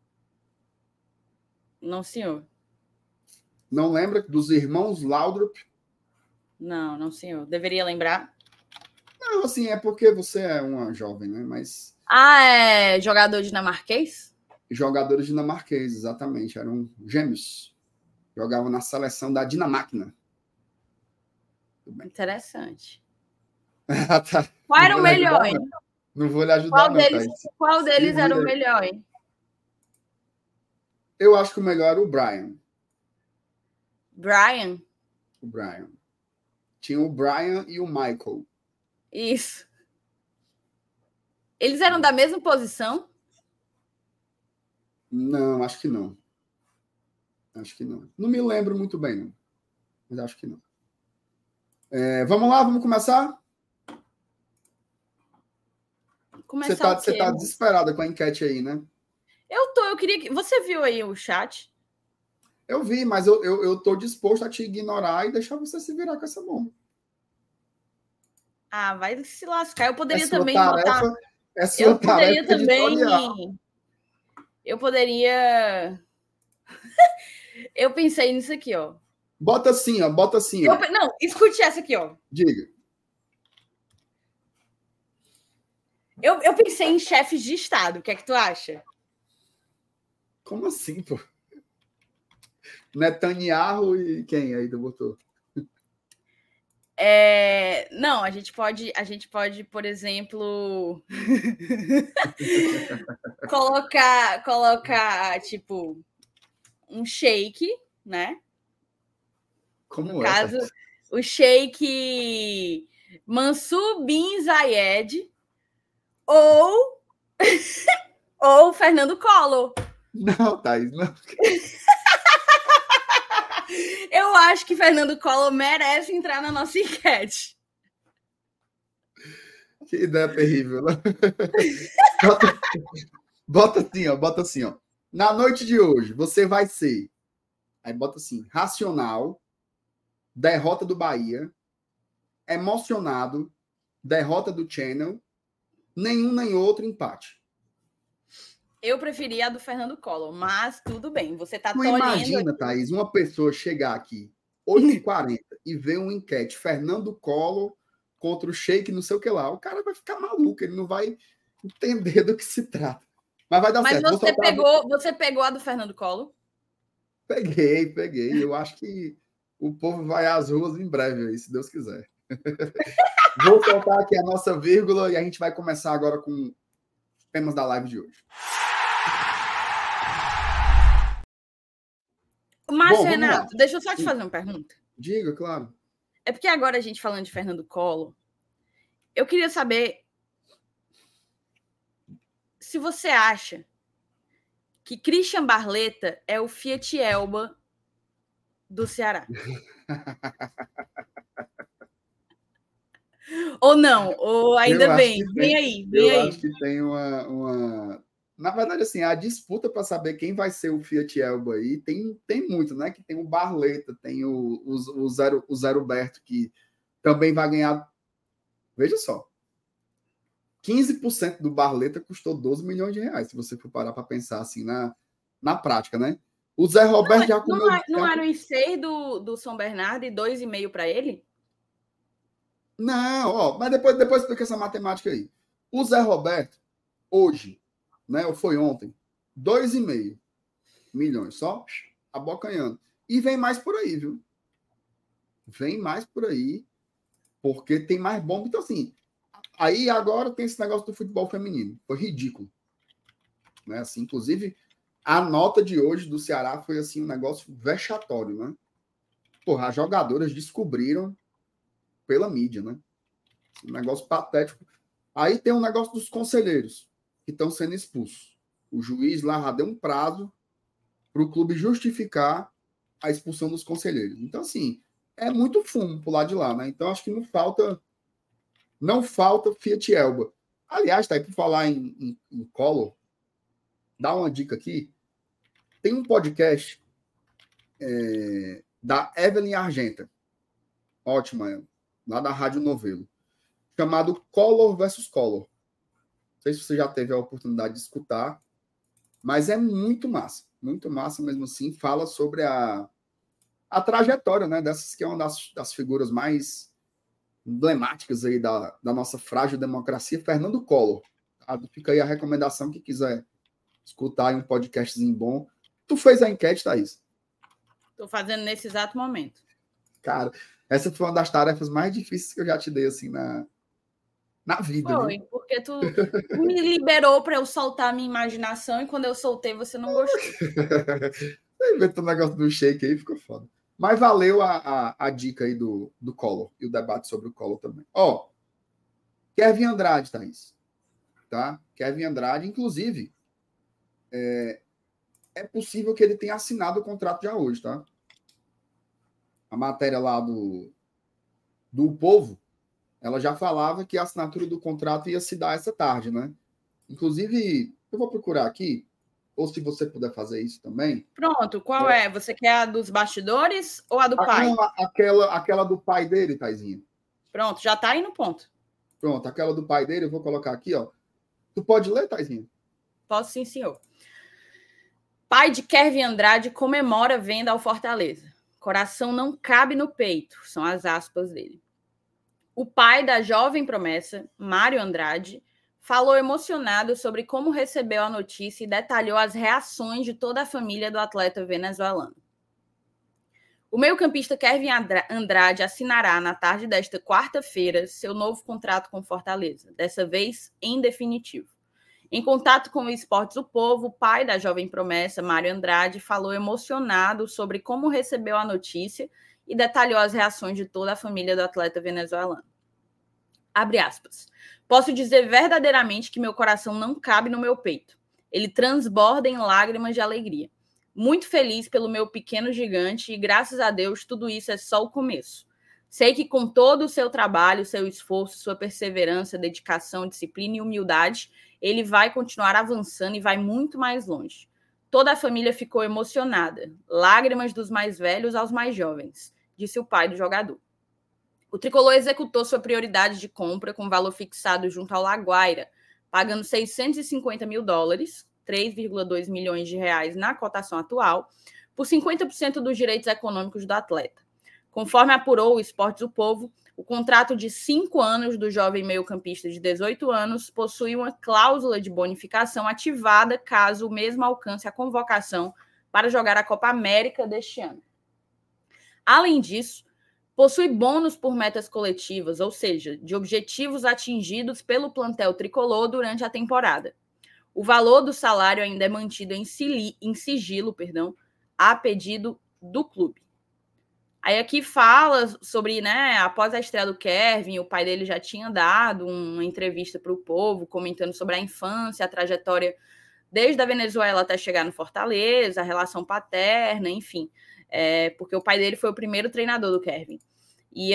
Não, senhor. Não lembra dos irmãos Laudrup? Não, não, senhor. Deveria lembrar? Não, assim, é porque você é uma jovem, né? Mas... Ah, é jogador dinamarquês? Jogadores dinamarqueses, exatamente. Eram gêmeos. Jogavam na seleção da Dinamáquina. Interessante. Tá. Qual era o melhor, hein? Não vou lhe ajudar, qual não, deles, Thaís. Qual deles era o melhor, hein? Eu acho que o melhor era o Brian. Brian? O Brian. Tinha o Brian e o Michael. Isso. Eles eram da mesma posição? Não, acho que não. Acho que não. Não me lembro muito bem, não. Mas acho que não. É, vamos lá, vamos começar? Começar você tá, o quê? Você tá desesperada com a enquete aí, né? Eu tô, eu queria que... Você viu aí o chat? Eu vi, mas eu, eu, eu tô disposto a te ignorar e deixar você se virar com essa bomba. Ah, vai se lascar. Eu poderia é sua também tarefa, botar... É sua eu poderia tarefa também... editorial. Eu poderia... Eu pensei nisso aqui, ó. Bota assim, ó. Bota assim, ó. Eu... Não, escute essa aqui, ó. Diga. Eu, eu pensei em chefes de Estado. O que é que tu acha? Como assim, pô? Netanyahu e quem aí tu botou? É, não, a gente pode, a gente pode, por exemplo, colocar, colocar, tipo, um sheik, né? Como No é? caso, Tá? o sheik Mansur bin Zayed ou ou Fernando Collor. Não, Thaís, não. Eu acho que Fernando Collor merece entrar na nossa enquete. Que ideia terrível, né? Bota, bota assim, ó, bota assim, ó. Na noite de hoje, você vai ser. Aí bota assim: racional, derrota do Bahia, emocionado, derrota do Channel, nenhum nem outro empate. Eu preferia a do Fernando Collor, mas tudo bem. Você tá Tu tolhendo. imagina, Thaís, uma pessoa chegar aqui oito e quarenta e ver uma enquete Fernando Collor contra o Sheik, não sei o que lá. O cara vai ficar maluco, ele não vai entender do que se trata. Mas vai dar Mas certo. Vou você soltar a- pegou, você pegou a do Fernando Collor? Peguei, peguei. Eu acho que o povo vai às ruas em breve aí, se Deus quiser. Vou soltar aqui a nossa vírgula e a gente vai começar agora com os temas da live de hoje. Márcio Bom, vamos Renato, lá. deixa eu só te fazer uma pergunta. Diga, claro. É porque agora a gente falando de Fernando Collor, eu queria saber se você acha que Christian Barletta é o Fiat Elba do Ceará. Ou não, ou ainda Eu acho vem. que Vem tem, aí, vem eu aí. acho que tem uma, uma... Na verdade, assim, a disputa para saber quem vai ser o Fiat Elba aí tem, tem muito, né? Que tem o Barletta, tem o, o, o, Zero, o Zero Berto, que também vai ganhar. Veja só. quinze por cento do Barletta custou doze milhões de reais, se você for parar para pensar assim na, na prática, né? O Zé Roberto já comeu. Não, não já... era o seis do, do São Bernardo e dois e meio para ele? Não, ó, mas depois, depois explica essa matemática aí. O Zé Roberto, hoje, né, ou foi ontem, dois e meio milhões, só abocanhando. E vem mais por aí, viu? Vem mais por aí, porque tem mais bomba. Então, assim, aí agora tem esse negócio do futebol feminino. Foi ridículo. Né? Assim, inclusive, a nota de hoje do Ceará foi assim um negócio vexatório, né? Porra, as jogadoras descobriram pela mídia, né? Um negócio patético. Aí tem um negócio dos conselheiros que estão sendo expulsos. O juiz lá já deu um prazo para o clube justificar a expulsão dos conselheiros. Então, assim, é muito fumo pro lado de lá, né? Então, acho que não falta não falta Fiat Elba. Aliás, tá aí por falar em, em, em Collor, dá uma dica aqui. Tem um podcast é, da Evelyn Argenta, ótima, lá da Rádio Novelo, chamado Collor versus Collor. Não sei se você já teve a oportunidade de escutar, mas é muito massa, muito massa mesmo assim. Fala sobre a, a trajetória, né, dessas que é uma das, das figuras mais emblemáticas aí da, da nossa frágil democracia, Fernando Collor. Tá? Fica aí a recomendação, que quiser escutar aí um podcastzinho bom. Tu fez a enquete, Thaís? Estou fazendo nesse exato momento. Cara, essa foi uma das tarefas mais difíceis que eu já te dei, assim, na, na vida. Foi, viu? porque tu, tu me liberou para eu soltar a minha imaginação e quando eu soltei você não gostou. Você inventou o negócio do shake aí, ficou foda. Mas valeu a, a, a dica aí do, do Collor e o debate sobre o Collor também. Ó, Kevin Andrade, Thaís. Tá? Kevin Andrade, inclusive, é, é possível que ele tenha assinado o contrato já hoje, tá? A matéria lá do, do Povo, ela já falava que a assinatura do contrato ia se dar essa tarde, né? Inclusive, eu vou procurar aqui, ou se você puder fazer isso também. Pronto, qual é? é? Você quer a dos bastidores ou a do a, pai? Não, aquela, aquela do pai dele, Taizinha. Pronto, já tá aí no ponto. Pronto, aquela do pai dele, eu vou colocar aqui, ó. Tu pode ler, Taizinha? Posso sim, senhor. Pai de Kevin Andrade comemora venda ao Fortaleza. Coração não cabe no peito, são as aspas dele. O pai da jovem promessa, Mário Andrade, falou emocionado sobre como recebeu a notícia e detalhou as reações de toda a família do atleta venezuelano. O meio-campista Kevin Andrade assinará na tarde desta quarta-feira seu novo contrato com Fortaleza, dessa vez em definitivo. Em contato com o Esportes do Povo, o pai da jovem promessa, Mário Andrade, falou emocionado sobre como recebeu a notícia e detalhou as reações de toda a família do atleta venezuelano. Abre aspas. Posso dizer verdadeiramente que meu coração não cabe no meu peito. Ele transborda em lágrimas de alegria. Muito feliz pelo meu pequeno gigante e, graças a Deus, tudo isso é só o começo. Sei que com todo o seu trabalho, seu esforço, sua perseverança, dedicação, disciplina e humildade, ele vai continuar avançando e vai muito mais longe. Toda a família ficou emocionada. Lágrimas dos mais velhos aos mais jovens, disse o pai do jogador. O tricolor executou sua prioridade de compra com valor fixado junto ao Laguaira, pagando seiscentos e cinquenta mil dólares, três vírgula dois milhões de reais na cotação atual, por cinquenta por cento dos direitos econômicos do atleta. Conforme apurou o Esportes do Povo, o contrato de cinco anos do jovem meio-campista de dezoito anos possui uma cláusula de bonificação ativada caso o mesmo alcance a convocação para jogar a Copa América deste ano. Além disso, possui bônus por metas coletivas, ou seja, de objetivos atingidos pelo plantel tricolor durante a temporada. O valor do salário ainda é mantido em, sili, em sigilo, perdão, a pedido do clube. Aí aqui fala sobre, né, após a estreia do Kevin, o pai dele já tinha dado uma entrevista para o Povo, comentando sobre a infância, a trajetória desde a Venezuela até chegar no Fortaleza, a relação paterna, enfim, é, porque o pai dele foi o primeiro treinador do Kevin. E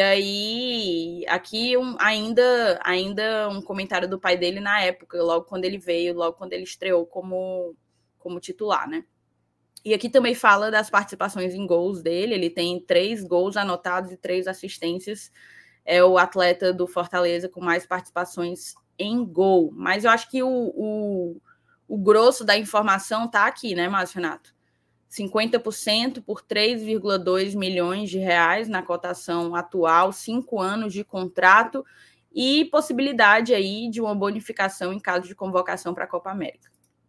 aí, aqui um, ainda, ainda um comentário do pai dele na época, logo quando ele veio, logo quando ele estreou como, como titular, né? E aqui também fala das participações em gols dele. Ele tem três gols anotados e três assistências. É o atleta do Fortaleza com mais participações em gol. Mas eu acho que o, o, o grosso da informação está aqui, né, Márcio Renato? cinquenta por cento por três vírgula dois milhões de reais na cotação atual, cinco anos de contrato e possibilidade aí de uma bonificação em caso de convocação para a Copa América.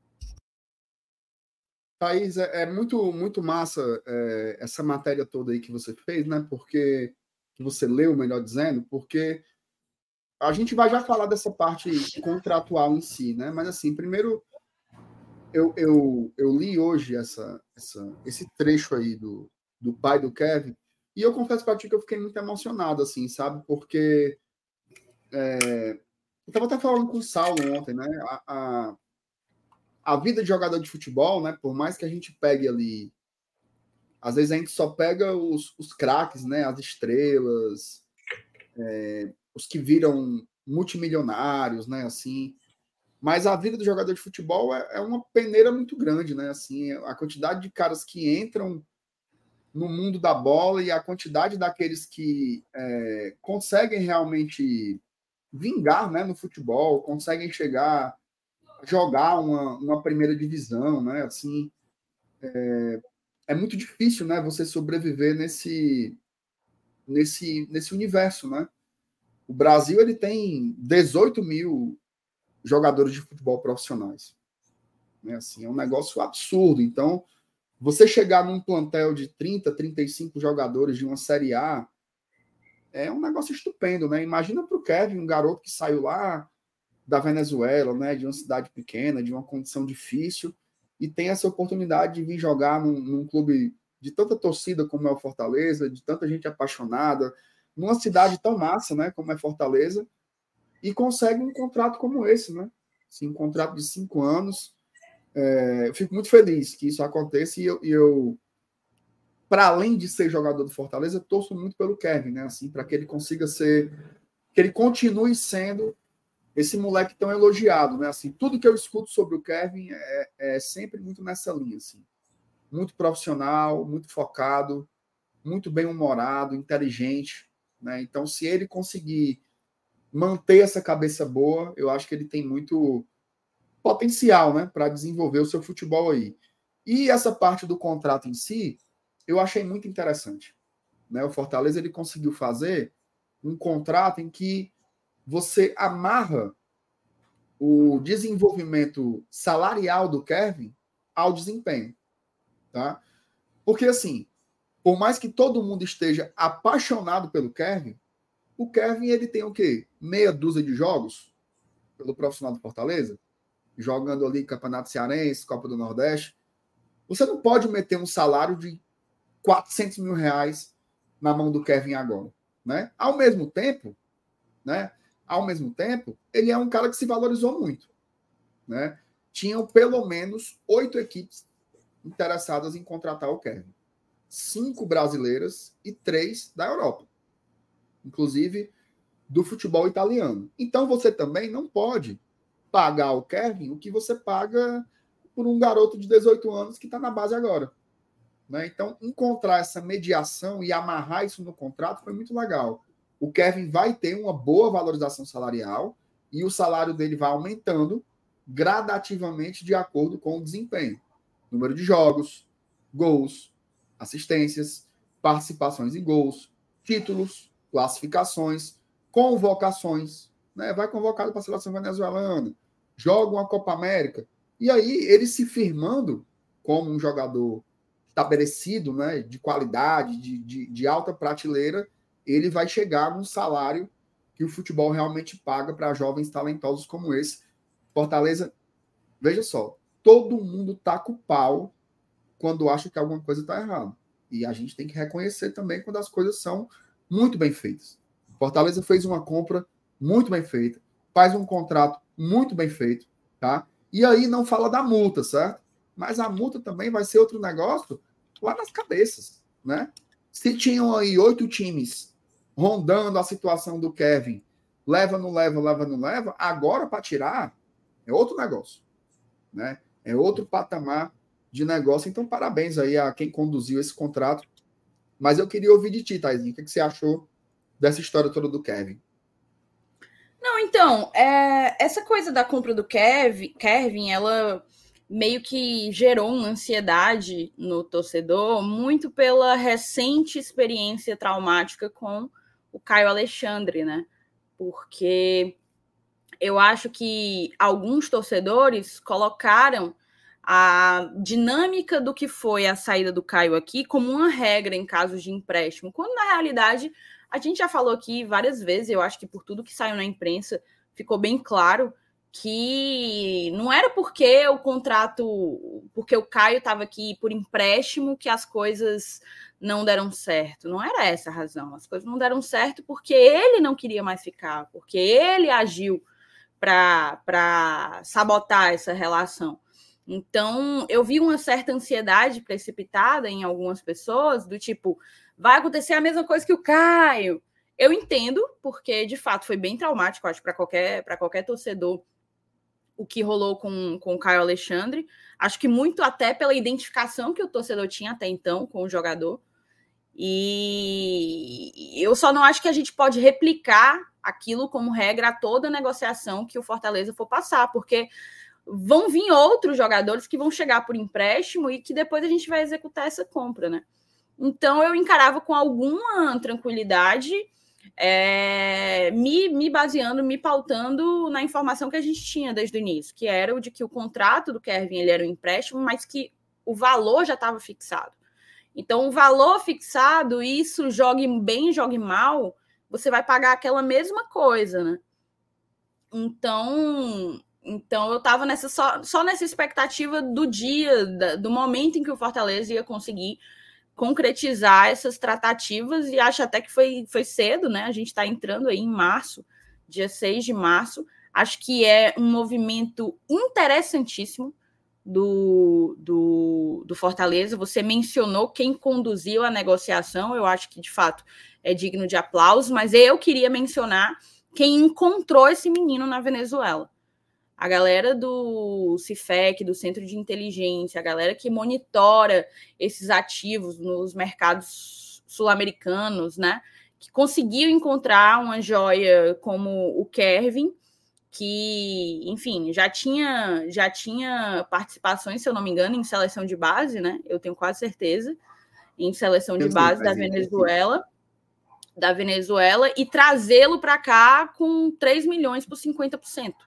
Thaís, é, é muito, muito massa é, essa matéria toda aí que você fez, né? Porque que você leu, melhor dizendo, porque a gente vai já falar dessa parte contratual em si, né? Mas assim, primeiro eu, eu, eu li hoje essa, essa, esse trecho aí do, do pai do Kevin e eu confesso para ti que eu fiquei muito emocionado, assim, sabe? Porque é, eu estava até falando com o Saulo ontem, né? A, a, a vida de jogador de futebol, né? Por mais que a gente pegue ali, às vezes a gente só pega os, os craques, né? As estrelas, é, os que viram multimilionários, né? Assim, mas a vida do jogador de futebol é, é uma peneira muito grande, né? Assim, a quantidade de caras que entram no mundo da bola e a quantidade daqueles que é, conseguem realmente vingar, né? No futebol, conseguem chegar jogar uma, uma primeira divisão, né? Assim, é, é muito difícil, né? Você sobreviver nesse, nesse, nesse universo, né? O Brasil ele tem dezoito mil jogadores de futebol profissionais, né? Assim, é um negócio absurdo. Então, você chegar num plantel de trinta, trinta e cinco jogadores de uma Série A é um negócio estupendo, né? Imagina para o Kevin, um garoto que saiu lá da Venezuela, né, de uma cidade pequena, de uma condição difícil, e tem essa oportunidade de vir jogar num, num clube de tanta torcida como é o Fortaleza, de tanta gente apaixonada, numa cidade tão massa, né, como é Fortaleza, e consegue um contrato como esse, né? Assim, um contrato de cinco anos. É, eu fico muito feliz que isso aconteça e eu, eu para além de ser jogador do Fortaleza, torço muito pelo Kevin, né? Assim, para que ele consiga ser, que ele continue sendo esse moleque tão elogiado, né? Assim, tudo que eu escuto sobre o Kevin é, é sempre muito nessa linha, assim. Muito profissional, muito focado, muito bem-humorado, inteligente, né? Então, se ele conseguir manter essa cabeça boa, eu acho que ele tem muito potencial, né, para desenvolver o seu futebol aí. E essa parte do contrato em si, eu achei muito interessante, né? O Fortaleza ele conseguiu fazer um contrato em que você amarra o desenvolvimento salarial do Kevin ao desempenho, tá? Porque, assim, por mais que todo mundo esteja apaixonado pelo Kevin, o Kevin, ele tem o quê? Meia dúzia de jogos pelo profissional do Fortaleza, jogando ali Campeonato Cearense, Copa do Nordeste. Você não pode meter um salário de quatrocentos mil reais na mão do Kevin agora, né? Ao mesmo tempo, né? Ao mesmo tempo, ele é um cara que se valorizou muito, né? Tinham pelo menos oito equipes interessadas em contratar o Kevin. Cinco brasileiras e três da Europa. Inclusive do futebol italiano. Então você também não pode pagar o Kevin o que você paga por um garoto de dezoito anos que está na base agora, né? Então, encontrar essa mediação e amarrar isso no contrato foi muito legal. O Kevin vai ter uma boa valorização salarial e o salário dele vai aumentando gradativamente de acordo com o desempenho. Número de jogos, gols, assistências, participações em gols, títulos, classificações, convocações, né? Vai convocado para a seleção venezuelana, joga uma Copa América. E aí, ele se firmando como um jogador estabelecido, né, de qualidade, de, de, de alta prateleira, ele vai chegar num salário que o futebol realmente paga para jovens talentosos como esse. Fortaleza, veja só, todo mundo taca o pau quando acha que alguma coisa está errada. E a gente tem que reconhecer também quando as coisas são muito bem feitas. Fortaleza fez uma compra muito bem feita, faz um contrato muito bem feito, tá? E aí não fala da multa, certo? Mas a multa também vai ser outro negócio lá nas cabeças, né? Se tinham aí oito times rondando a situação do Kevin, leva, não leva, leva, não leva, agora para tirar é outro negócio, né? É outro patamar de negócio. Então, parabéns aí a quem conduziu esse contrato. Mas eu queria ouvir de ti, Thaisinha, o que você achou dessa história toda do Kevin? Não, então, é, essa coisa da compra do Kevin, Kevin, ela meio que gerou uma ansiedade no torcedor, muito pela recente experiência traumática com o Caio Alexandre, né? Porque eu acho que alguns torcedores colocaram a dinâmica do que foi a saída do Caio aqui como uma regra em casos de empréstimo, quando na realidade a gente já falou aqui várias vezes, eu acho que por tudo que saiu na imprensa ficou bem claro que não era porque o contrato, porque o Caio estava aqui por empréstimo que as coisas não deram certo. Não era essa a razão. As coisas não deram certo porque ele não queria mais ficar, porque ele agiu para sabotar essa relação. Então, eu vi uma certa ansiedade precipitada em algumas pessoas, do tipo, vai acontecer a mesma coisa que o Caio. Eu entendo, porque, de fato, foi bem traumático, acho, para qualquer, para qualquer torcedor o que rolou com, com o Caio Alexandre. Acho que muito até pela identificação que o torcedor tinha até então com o jogador. E eu só não acho que a gente pode replicar aquilo como regra a toda negociação que o Fortaleza for passar, porque vão vir outros jogadores que vão chegar por empréstimo e que depois a gente vai executar essa compra, né? Então, eu encarava com alguma tranquilidade, é, me, me baseando, me pautando na informação que a gente tinha desde o início, que era o de que o contrato do Kevin ele era um empréstimo, mas que o valor já estava fixado. Então, o valor fixado, isso jogue bem, jogue mal, você vai pagar aquela mesma coisa, né? Então, então eu estava nessa, só, só nessa expectativa do dia, da, do momento em que o Fortaleza ia conseguir concretizar essas tratativas, e acho até que foi, foi cedo, né? A gente está entrando aí em março, dia seis de março. Acho que é um movimento interessantíssimo do, do, do Fortaleza. Você mencionou quem conduziu a negociação, eu acho que, de fato, é digno de aplauso, mas eu queria mencionar quem encontrou esse menino na Venezuela. A galera do Cifec, do Centro de Inteligência, a galera que monitora esses ativos nos mercados sul-americanos, né? Que conseguiu encontrar uma joia como o Kevin, que, enfim, já tinha, já tinha participações, se eu não me engano, em seleção de base, né? Eu tenho quase certeza, em seleção de base da Venezuela, da Venezuela, e trazê-lo para cá com três milhões por cinquenta por cento.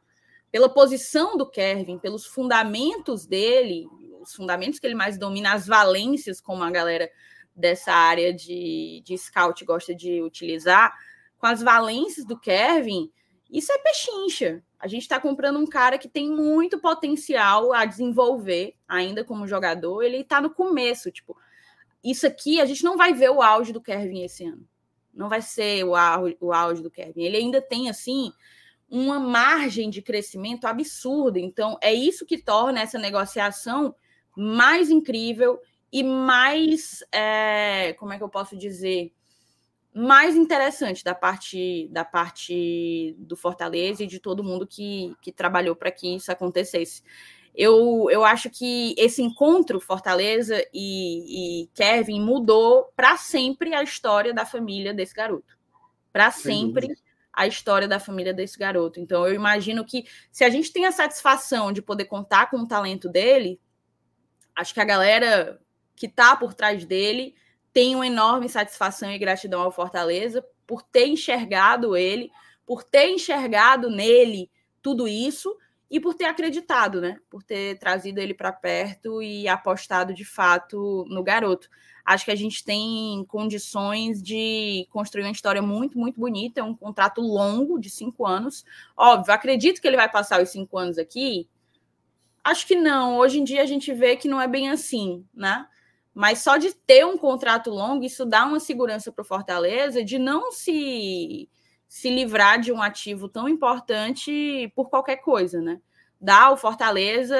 pela posição do Kevin, pelos fundamentos dele, os fundamentos que ele mais domina, as valências, como a galera dessa área de, de scout gosta de utilizar, com as valências do Kevin, isso é pechincha. A gente está comprando um cara que tem muito potencial a desenvolver ainda como jogador. Ele está no começo. Tipo, isso aqui, a gente não vai ver o auge do Kevin esse ano. Não vai ser o auge, o auge do Kevin. Ele ainda tem, assim, uma margem de crescimento absurda. Então, é isso que torna essa negociação mais incrível e mais, é, como é que eu posso dizer, mais interessante da parte, da parte do Fortaleza e de todo mundo que, que trabalhou para que isso acontecesse. Eu, eu acho que esse encontro Fortaleza e, e Kevin mudou para sempre a história da família desse garoto. Para sempre a história da família desse garoto. Então, eu imagino que se a gente tem a satisfação de poder contar com o talento dele, acho que a galera que está por trás dele tem uma enorme satisfação e gratidão ao Fortaleza por ter enxergado ele, por ter enxergado nele tudo isso e por ter acreditado, né? Por ter trazido ele para perto e apostado de fato no garoto. Acho que a gente tem condições de construir uma história muito, muito bonita, um contrato longo de cinco anos. Óbvio, acredito que ele vai passar os cinco anos aqui? Acho que não. Hoje em dia a gente vê que não é bem assim, né? Mas só de ter um contrato longo, isso dá uma segurança para o Fortaleza de não se, se livrar de um ativo tão importante por qualquer coisa, né? Dá ao Fortaleza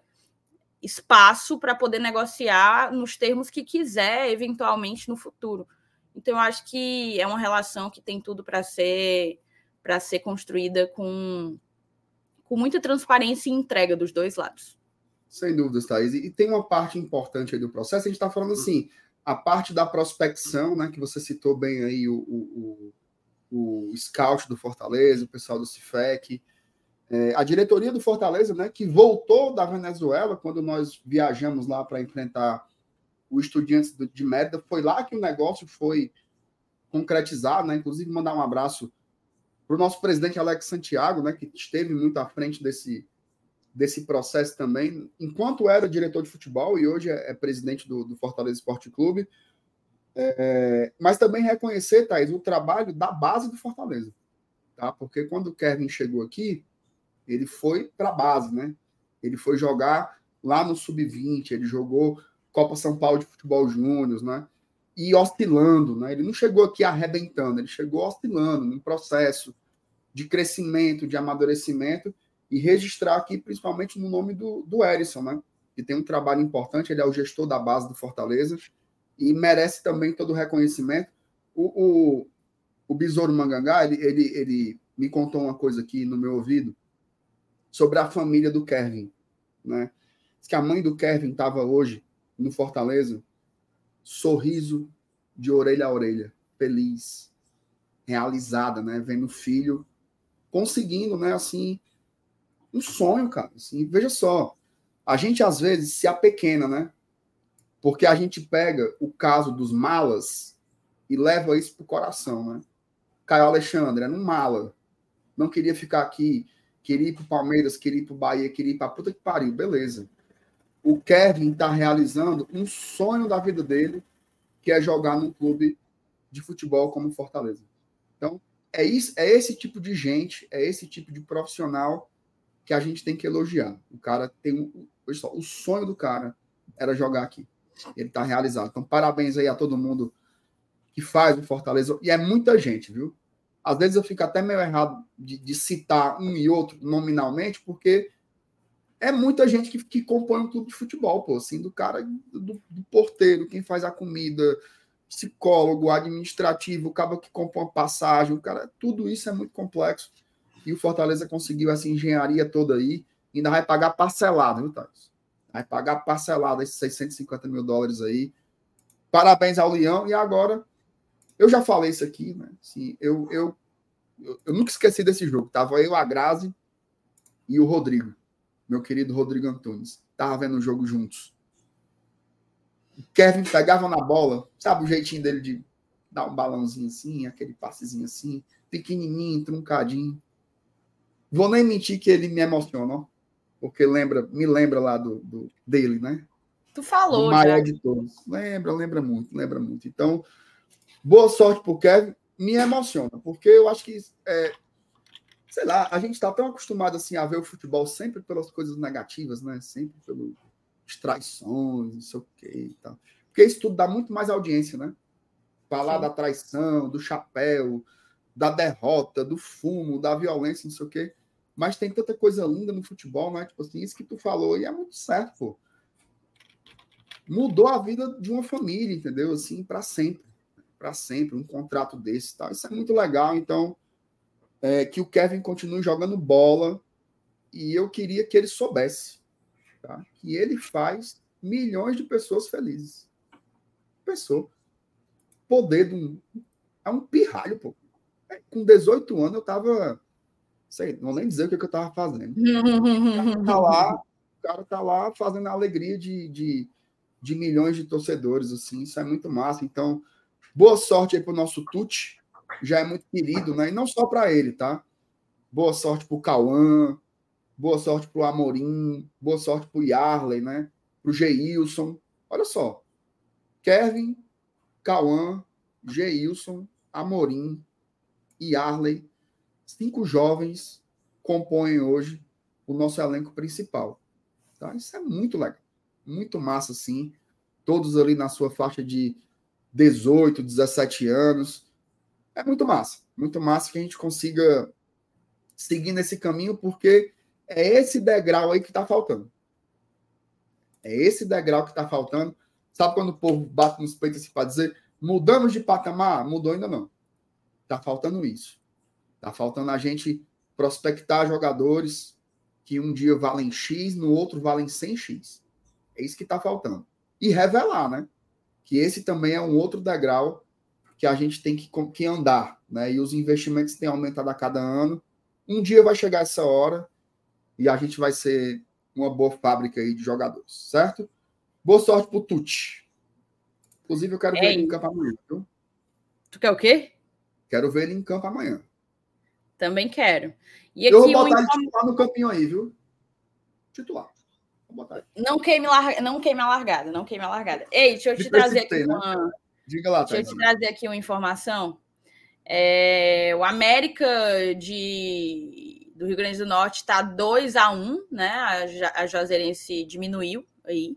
espaço para poder negociar nos termos que quiser, eventualmente, no futuro. Então, eu acho que é uma relação que tem tudo para ser, para ser construída com, com muita transparência e entrega dos dois lados. Sem dúvidas, Thaís. E tem uma parte importante aí do processo, a gente está falando assim, a parte da prospecção, né, que você citou bem aí, o, o, o, o scout do Fortaleza, o pessoal do Cifec, é, a diretoria do Fortaleza, né, que voltou da Venezuela, quando nós viajamos lá para enfrentar o Estudiantes de Mérida, foi lá que o negócio foi concretizado, né, inclusive mandar um abraço para o nosso presidente Alex Santiago, né, que esteve muito à frente desse desse processo também, enquanto era diretor de futebol e hoje é, é presidente do, do Fortaleza Esporte Clube, é, mas também reconhecer, Thaís, o trabalho da base do Fortaleza, tá? Porque quando o Kevin chegou aqui, ele foi para a base, né? Ele foi jogar lá no sub vinte, ele jogou Copa São Paulo de Futebol Júnior, né? E oscilando, né? Ele não chegou aqui arrebentando, ele chegou oscilando, num processo de crescimento, de amadurecimento, e registrar aqui, principalmente no nome do, do Erisson, né? Que tem um trabalho importante, ele é o gestor da base do Fortaleza e merece também todo o reconhecimento. O, o, o Besouro Mangangá, ele, ele, ele me contou uma coisa aqui no meu ouvido sobre a família do Kevin, né? Diz que a mãe do Kevin estava hoje no Fortaleza, sorriso de orelha a orelha, feliz, realizada, né? Vendo o filho conseguindo, né? Assim, um sonho, cara. Assim, veja só, a gente às vezes se apequena, né? Porque a gente pega o caso dos malas e leva isso pro coração, né? Caio Alexandre era um mala, não queria ficar aqui, queria ir pro Palmeiras, queria ir pro Bahia, queria ir pra puta que pariu, beleza. O Kevin tá realizando um sonho da vida dele, que é jogar num clube de futebol como o Fortaleza. Então, é, isso, é esse tipo de gente, é esse tipo de profissional que a gente tem que elogiar. O cara tem um, só, o sonho do cara era jogar aqui. Ele está realizado. Então, parabéns aí a todo mundo que faz o Fortaleza. E é muita gente, viu? Às vezes eu fico até meio errado de, de citar um e outro nominalmente, porque é muita gente que, que compõe um clube de futebol, pô. Assim, do cara, do, do porteiro, quem faz a comida, psicólogo, administrativo, o cara que compõe a passagem, o cara, tudo isso é muito complexo. E o Fortaleza conseguiu essa engenharia toda aí, ainda vai pagar parcelado, viu, Thales? Vai pagar parcelado esses seiscentos e cinquenta mil dólares aí. Parabéns ao Leão. E agora, eu já falei isso aqui, né? Assim, eu, eu, eu, eu nunca esqueci desse jogo. Tava eu, a Grazi e o Rodrigo, meu querido Rodrigo Antunes. Tava vendo o jogo juntos. O Kevin pegava na bola, sabe o jeitinho dele de dar um balãozinho assim, aquele passezinho assim, pequenininho, truncadinho. vou nem mentir que ele me emociona, ó, porque lembra, me lembra lá do, do dele, né? Tu falou, do maior já. de todos. Lembra, lembra muito, lembra muito. Então, boa sorte pro Kevin. Me emociona, porque eu acho que, é, sei lá, a gente está tão acostumado assim a ver o futebol sempre pelas coisas negativas, né? Sempre pelas traições, não sei o quê e tal. Porque isso tudo dá muito mais audiência, né? Falar Sim. da traição, do chapéu, da derrota, do fumo, da violência, não sei o quê. Mas tem tanta coisa linda no futebol, né? Tipo assim, isso que tu falou, e é muito certo, pô. Mudou a vida de uma família, entendeu? Assim, para sempre. Para sempre, um contrato desse, tá? Isso é muito legal. Então, é, que o Kevin continue jogando bola, e eu queria que ele soubesse, tá? Que ele faz milhões de pessoas felizes. Pessoa. Poder de um... É um pirralho, pô. Com dezoito anos, eu tava... Sei, não vou nem dizer o que, que eu tava fazendo. O cara tá lá, o cara tá lá fazendo a alegria de, de, de milhões de torcedores, assim. Isso é muito massa. Então, boa sorte aí pro nosso Tuti. Já é muito querido, né? E não só para ele, tá? Boa sorte pro Cauã, boa sorte pro Amorim, boa sorte pro Yarley, né? Pro Geilson. Olha só. Kevin, Cauã, Geilson, Amorim e Yarley, cinco jovens compõem hoje o nosso elenco principal. Tá? Isso é muito legal. Muito massa, sim. Todos ali na sua faixa de dezoito, dezessete anos. É muito massa. Muito massa que a gente consiga seguir nesse caminho, porque é esse degrau aí que está faltando. É esse degrau que está faltando. Sabe quando o povo bate nos peitos assim para dizer mudamos de patamar? Mudou ainda não. Está faltando isso. Está faltando a gente prospectar jogadores que um dia valem X, no outro valem cem X. É isso que está faltando. E revelar, né? Que esse também é um outro degrau que a gente tem que, que andar, né? E os investimentos têm aumentado a cada ano. Um dia vai chegar essa hora e a gente vai ser uma boa fábrica aí de jogadores, certo? Boa sorte pro Tuti. Inclusive, eu quero ver Ei. ele em campo amanhã, viu? Tu quer o quê? Quero ver ele em campo amanhã. Também quero. E eu aqui vou botar um... ele titular no campinho aí, viu? Titular. Vou botar ele. Não queime, lar... não queime a largada, não queime a largada. Ei, deixa eu te trazer aqui uma... Né? Diga lá, Deixa eu te trazer aqui uma informação. É... O América de... do Rio Grande do Norte está dois a um, né? A, a Juazeirense diminuiu aí.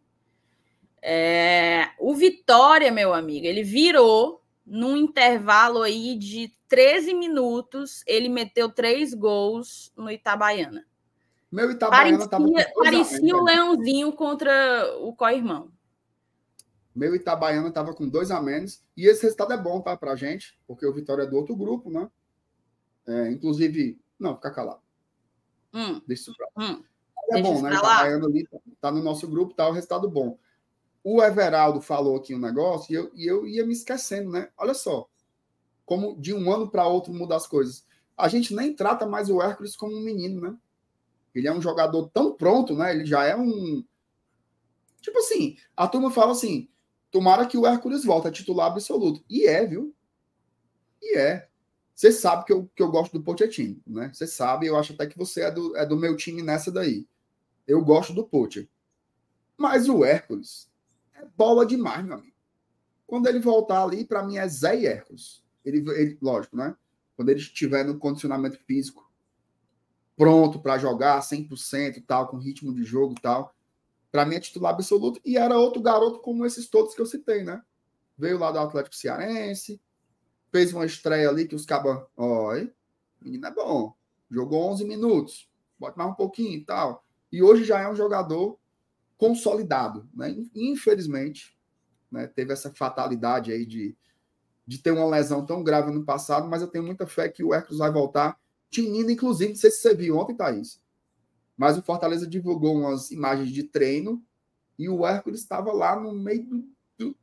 É... O Vitória, meu amigo, ele virou num intervalo aí de treze minutos, ele meteu três gols no Itabaiana. Meu Itabaiana parecia, tava com parecia o Leãozinho contra o co-irmão. Meu Itabaiana estava com dois a menos. E esse resultado é bom, tá, pra gente, porque o Vitória é do outro grupo, né? É, inclusive... Não, fica calado. Hum, Deixa isso pra lá. Hum, é bom, né? O Itabaiana ali tá no nosso grupo, tá o resultado bom. O Everaldo falou aqui um negócio e eu, e eu ia me esquecendo, né? Olha só, como de um ano para outro muda as coisas. A gente nem trata mais o Hércules como um menino, né? Ele é um jogador tão pronto, né? Ele já é um... Tipo assim, a turma fala assim, tomara que o Hércules volte a titular absoluto. E é, viu? E é. Você sabe que eu, que eu gosto do Pochettino, né? Você sabe, eu acho até que você é do, é do meu time nessa daí. Eu gosto do Poche. Mas o Hércules... é bola demais, meu amigo. Quando ele voltar ali, para mim é Zé e Hércules. Ele, ele, lógico, né? Quando ele estiver no condicionamento físico pronto para jogar cem por cento e tal, com ritmo de jogo e tal, para mim é titular absoluto. E era outro garoto como esses todos que eu citei, né? Veio lá do Atlético Cearense, fez uma estreia ali que os cabas... Olha, o menino é bom. Jogou onze minutos. Bota mais um pouquinho e tal. E hoje já é um jogador consolidado, né? Infelizmente, né, teve essa fatalidade aí de, de ter uma lesão tão grave no passado, mas eu tenho muita fé que o Hércules vai voltar tinindo, inclusive, não sei se você viu ontem, Thaís, mas o Fortaleza divulgou umas imagens de treino e o Hércules estava lá no meio do, do,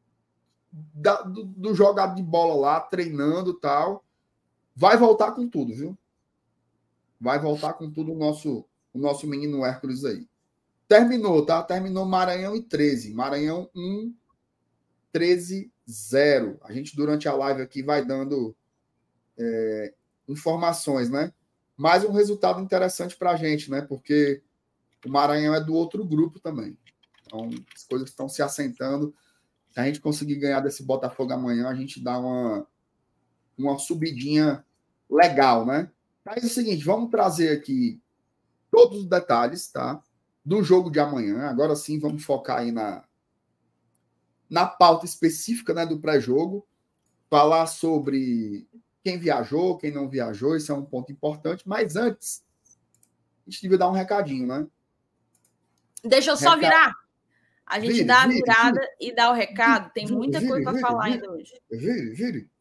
da, do, do jogado de bola lá, treinando e tal. Vai voltar com tudo, viu? Vai voltar com tudo o nosso, o nosso menino Hércules aí. Terminou, tá? Terminou Maranhão e treze. Maranhão um, treze, zero. A gente, durante a live aqui, vai dando é, informações, né? mais um resultado interessante para a gente, né? Porque o Maranhão é do outro grupo também. Então, as coisas estão se assentando. Se a gente conseguir ganhar desse Botafogo amanhã, a gente dá uma, uma subidinha legal, né? Mas é o seguinte, vamos trazer aqui todos os detalhes, tá? Do jogo de amanhã. Agora sim, vamos focar aí na, na pauta específica, né, do pré-jogo. Falar sobre quem viajou, quem não viajou, isso é um ponto importante. Mas antes, a gente devia dar um recadinho, né? Deixa eu só Recado. virar. A gente Vire, dá a vire, virada vire, e dá o recado. Tem vire, muita vire, coisa para vire, falar vire, ainda hoje. Vire, vire.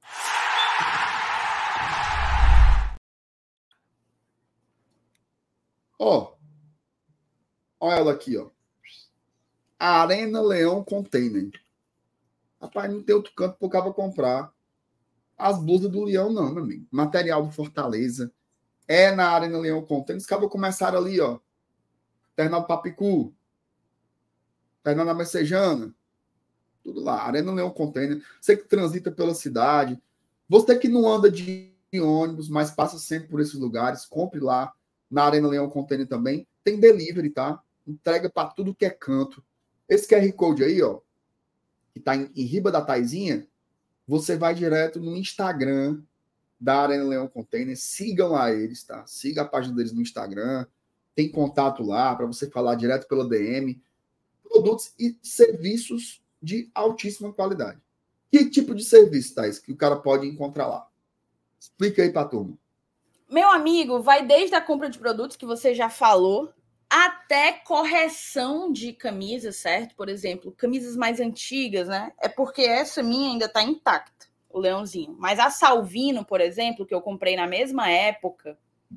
Ó, olha ela aqui, ó. Arena Leão Container. Rapaz, não tem outro canto pro cara comprar as blusas do Leão, não, meu amigo. Material do Fortaleza. É na Arena Leão Container. Os caras começaram ali, ó. Terminal do Papicu. Terminal da Messejana. Tudo lá. Arena Leão Container. Você que transita pela cidade. Você que não anda de ônibus, mas passa sempre por esses lugares. Compre lá na Arena Leão Container também. Tem delivery, tá? Entrega para tudo que é canto. Esse Q R Code aí, ó, que tá em, em riba da Taizinha, você vai direto no Instagram da Arena Leão Container. Sigam lá eles, tá? Siga a página deles no Instagram. Tem contato lá para você falar direto pela D M. Produtos e serviços de altíssima qualidade. Que tipo de serviço, Thaís, que o cara pode encontrar lá? Explica aí para a turma. Meu amigo, vai desde a compra de produtos, que você já falou, até correção de camisas, certo? Por exemplo, camisas mais antigas, né? É porque essa minha ainda tá intacta, o Leãozinho. Mas a Salvino, por exemplo, que eu comprei na mesma época,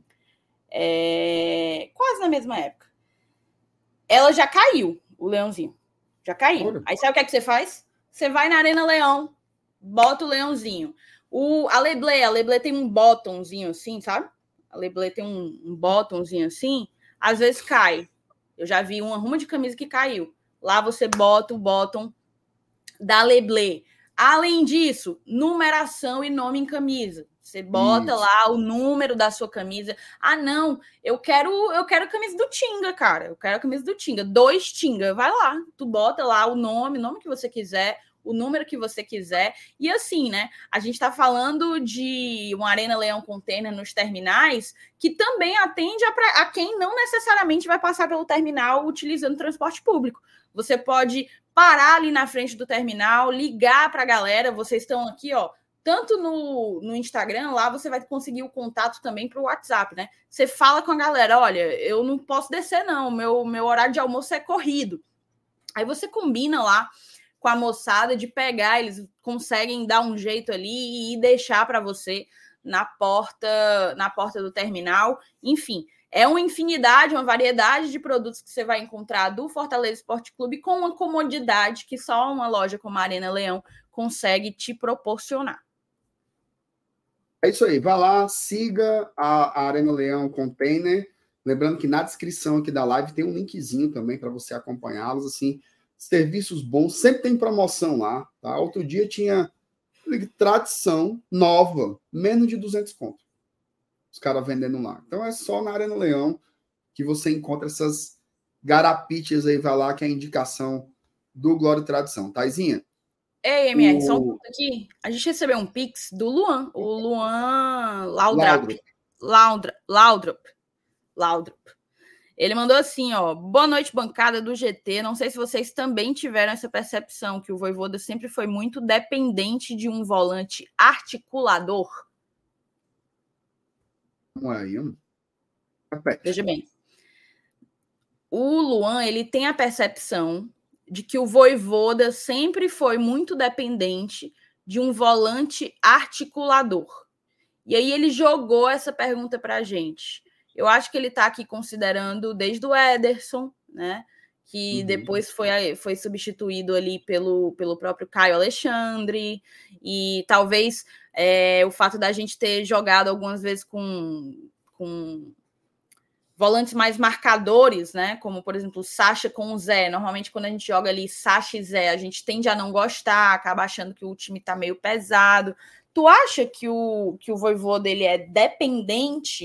é... quase na mesma época, ela já caiu, o Leãozinho. Já caiu. Olha. Aí sabe o que é que você faz? Você vai na Arena Leão, bota o Leãozinho. O, a Leblé, a Leblé tem um botãozinho assim, sabe? A Leblé tem um, um botãozinho assim, às vezes cai. Eu já vi uma ruma de camisa que caiu. Lá você bota o botão da Leblé. Além disso, numeração e nome em camisa. Você bota Isso. lá o número da sua camisa. Ah, não, eu quero eu quero a camisa do Tinga, cara. Eu quero a camisa do Tinga. Dois Tinga. Vai lá, tu bota lá o nome, o nome que você quiser, o número que você quiser. E assim, né? A gente está falando de uma Arena Leão Container nos terminais que também atende a, a quem não necessariamente vai passar pelo terminal utilizando transporte público. Você pode parar ali na frente do terminal, ligar para a galera. Vocês estão aqui, ó. Tanto no, no Instagram, lá você vai conseguir o contato também para o WhatsApp, né? Você fala com a galera, olha, eu não posso descer, não. Meu, meu horário de almoço é corrido. Aí você combina lá com a moçada de pegar, eles conseguem dar um jeito ali e deixar para você na porta, na porta do terminal. Enfim, é uma infinidade, uma variedade de produtos que você vai encontrar do Fortaleza Esporte Clube com uma comodidade que só uma loja como a Arena Leão consegue te proporcionar. É isso aí, vá lá, siga a, a Arena Leão Container. Lembrando que na descrição aqui da live tem um linkzinho também para você acompanhá-los, assim, serviços bons, sempre tem promoção lá, tá? Outro dia tinha tradição nova, menos de duzentos contos. Os caras vendendo lá. Então é só na Arena Leão que você encontra essas garapites aí, vai lá, que é a indicação do Glória e Tradição. Taizinha? Ei, M R, o... só um ponto aqui. A gente recebeu um pix do Luan, o Luan Laudrup. Laudrup. Laudrup. Laudrup. Ele mandou assim, ó, boa noite, bancada do G T. Não sei se vocês também tiveram essa percepção que o Vojvoda sempre foi muito dependente de um volante articulador. Como é, Ian? Veja bem. O Luan, ele tem a percepção de que o Vojvoda sempre foi muito dependente de um volante articulador. E aí ele jogou essa pergunta para a gente. Eu acho que ele está aqui considerando desde o Ederson, né? Que uhum. depois foi, foi substituído ali pelo, pelo próprio Caio Alexandre, e talvez é, o fato da gente ter jogado algumas vezes com, com volantes mais marcadores, né? Como, por exemplo, o Sacha com o Zé. Normalmente, quando a gente joga ali Sacha e Zé, a gente tende a não gostar, acaba achando que o time está meio pesado. Tu acha que o, que o Vojvoda dele é dependente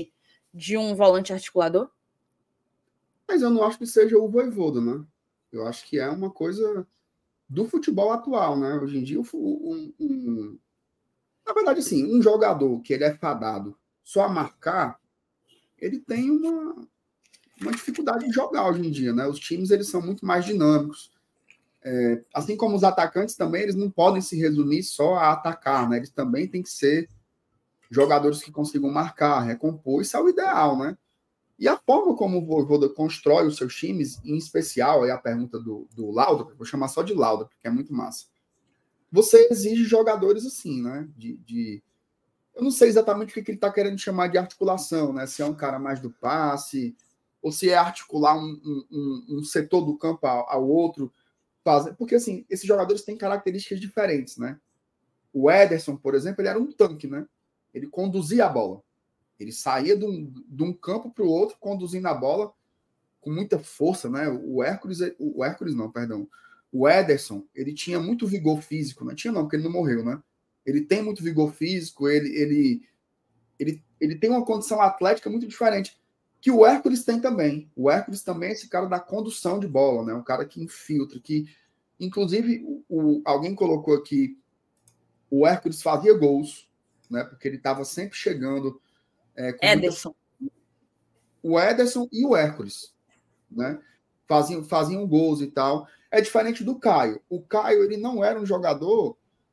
de um volante articulador? Mas eu não acho que seja o Vojvoda, né? Eu acho que é uma coisa do futebol atual, né? Hoje em dia, um, um... na verdade, assim, um jogador que ele é fadado só a marcar, ele tem uma, uma dificuldade de jogar hoje em dia, né? Os times, eles são muito mais dinâmicos. É, assim como os atacantes também, eles não podem se resumir só a atacar, né? Eles também têm que ser jogadores que consigam marcar, recompor. Isso é o ideal, né? E a forma como o Vojvoda constrói os seus times, em especial, aí a pergunta do, do Lauda, vou chamar só de Lauda, porque é muito massa. Você exige jogadores assim, né? De, de... Eu não sei exatamente o que ele está querendo chamar de articulação, né? Se é um cara mais do passe, ou se é articular um, um, um setor do campo ao, ao outro. Fazer... Porque, assim, esses jogadores têm características diferentes, né? O Ederson, por exemplo, ele era um tanque, né? Ele conduzia a bola. Ele saía de um, de um campo para o outro, conduzindo a bola com muita força, né? O Hércules, o Hércules não, perdão. O Ederson, ele tinha muito vigor físico, né? Tinha não, porque ele não morreu, né? Ele tem muito vigor físico, ele, ele, ele, ele tem uma condição atlética muito diferente, que o Hércules tem também. O Hércules também é esse cara da condução de bola, né? Um cara que infiltra, que, inclusive, o, o, alguém colocou aqui, o Hércules fazia gols, né? Porque ele estava sempre chegando. É, Ederson. Muita... O Ederson e o Hércules, né? Faziam, faziam gols e tal. É diferente do Caio. O Caio, ele não era um jogador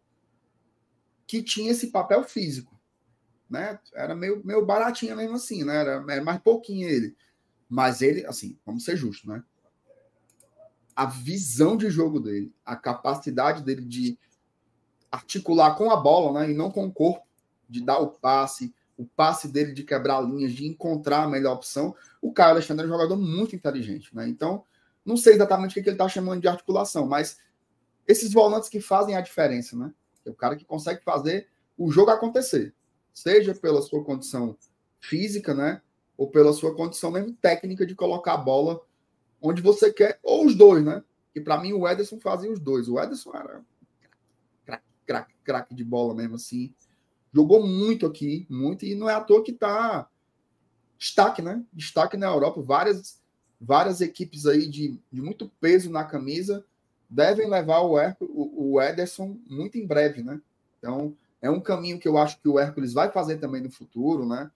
que tinha esse papel físico, né? Era meio, meio baratinho mesmo assim, né? Era, era mais pouquinho ele. Mas ele, assim, vamos ser justos, né? A visão de jogo dele, a capacidade dele de articular com a bola, né? E não com o corpo, de dar o passe, o passe dele de quebrar linhas, de encontrar a melhor opção. O Caio Alexandre é um jogador muito inteligente, né? Então, não sei exatamente o que ele está chamando de articulação, mas esses volantes que fazem a diferença, né? É o cara que consegue fazer o jogo acontecer, seja pela sua condição física, né? Ou pela sua condição mesmo técnica de colocar a bola onde você quer, ou os dois, né? E para mim o Ederson fazia os dois. O Ederson era craque, craque, craque de bola mesmo assim. Jogou muito aqui, muito, e não é à toa que está destaque, né? Destaque na Europa. Várias, várias equipes aí de, de muito peso na camisa devem levar o, Hércules, o, o Ederson muito em breve, né? Então, é um caminho que eu acho que o Hércules vai fazer também no futuro, né?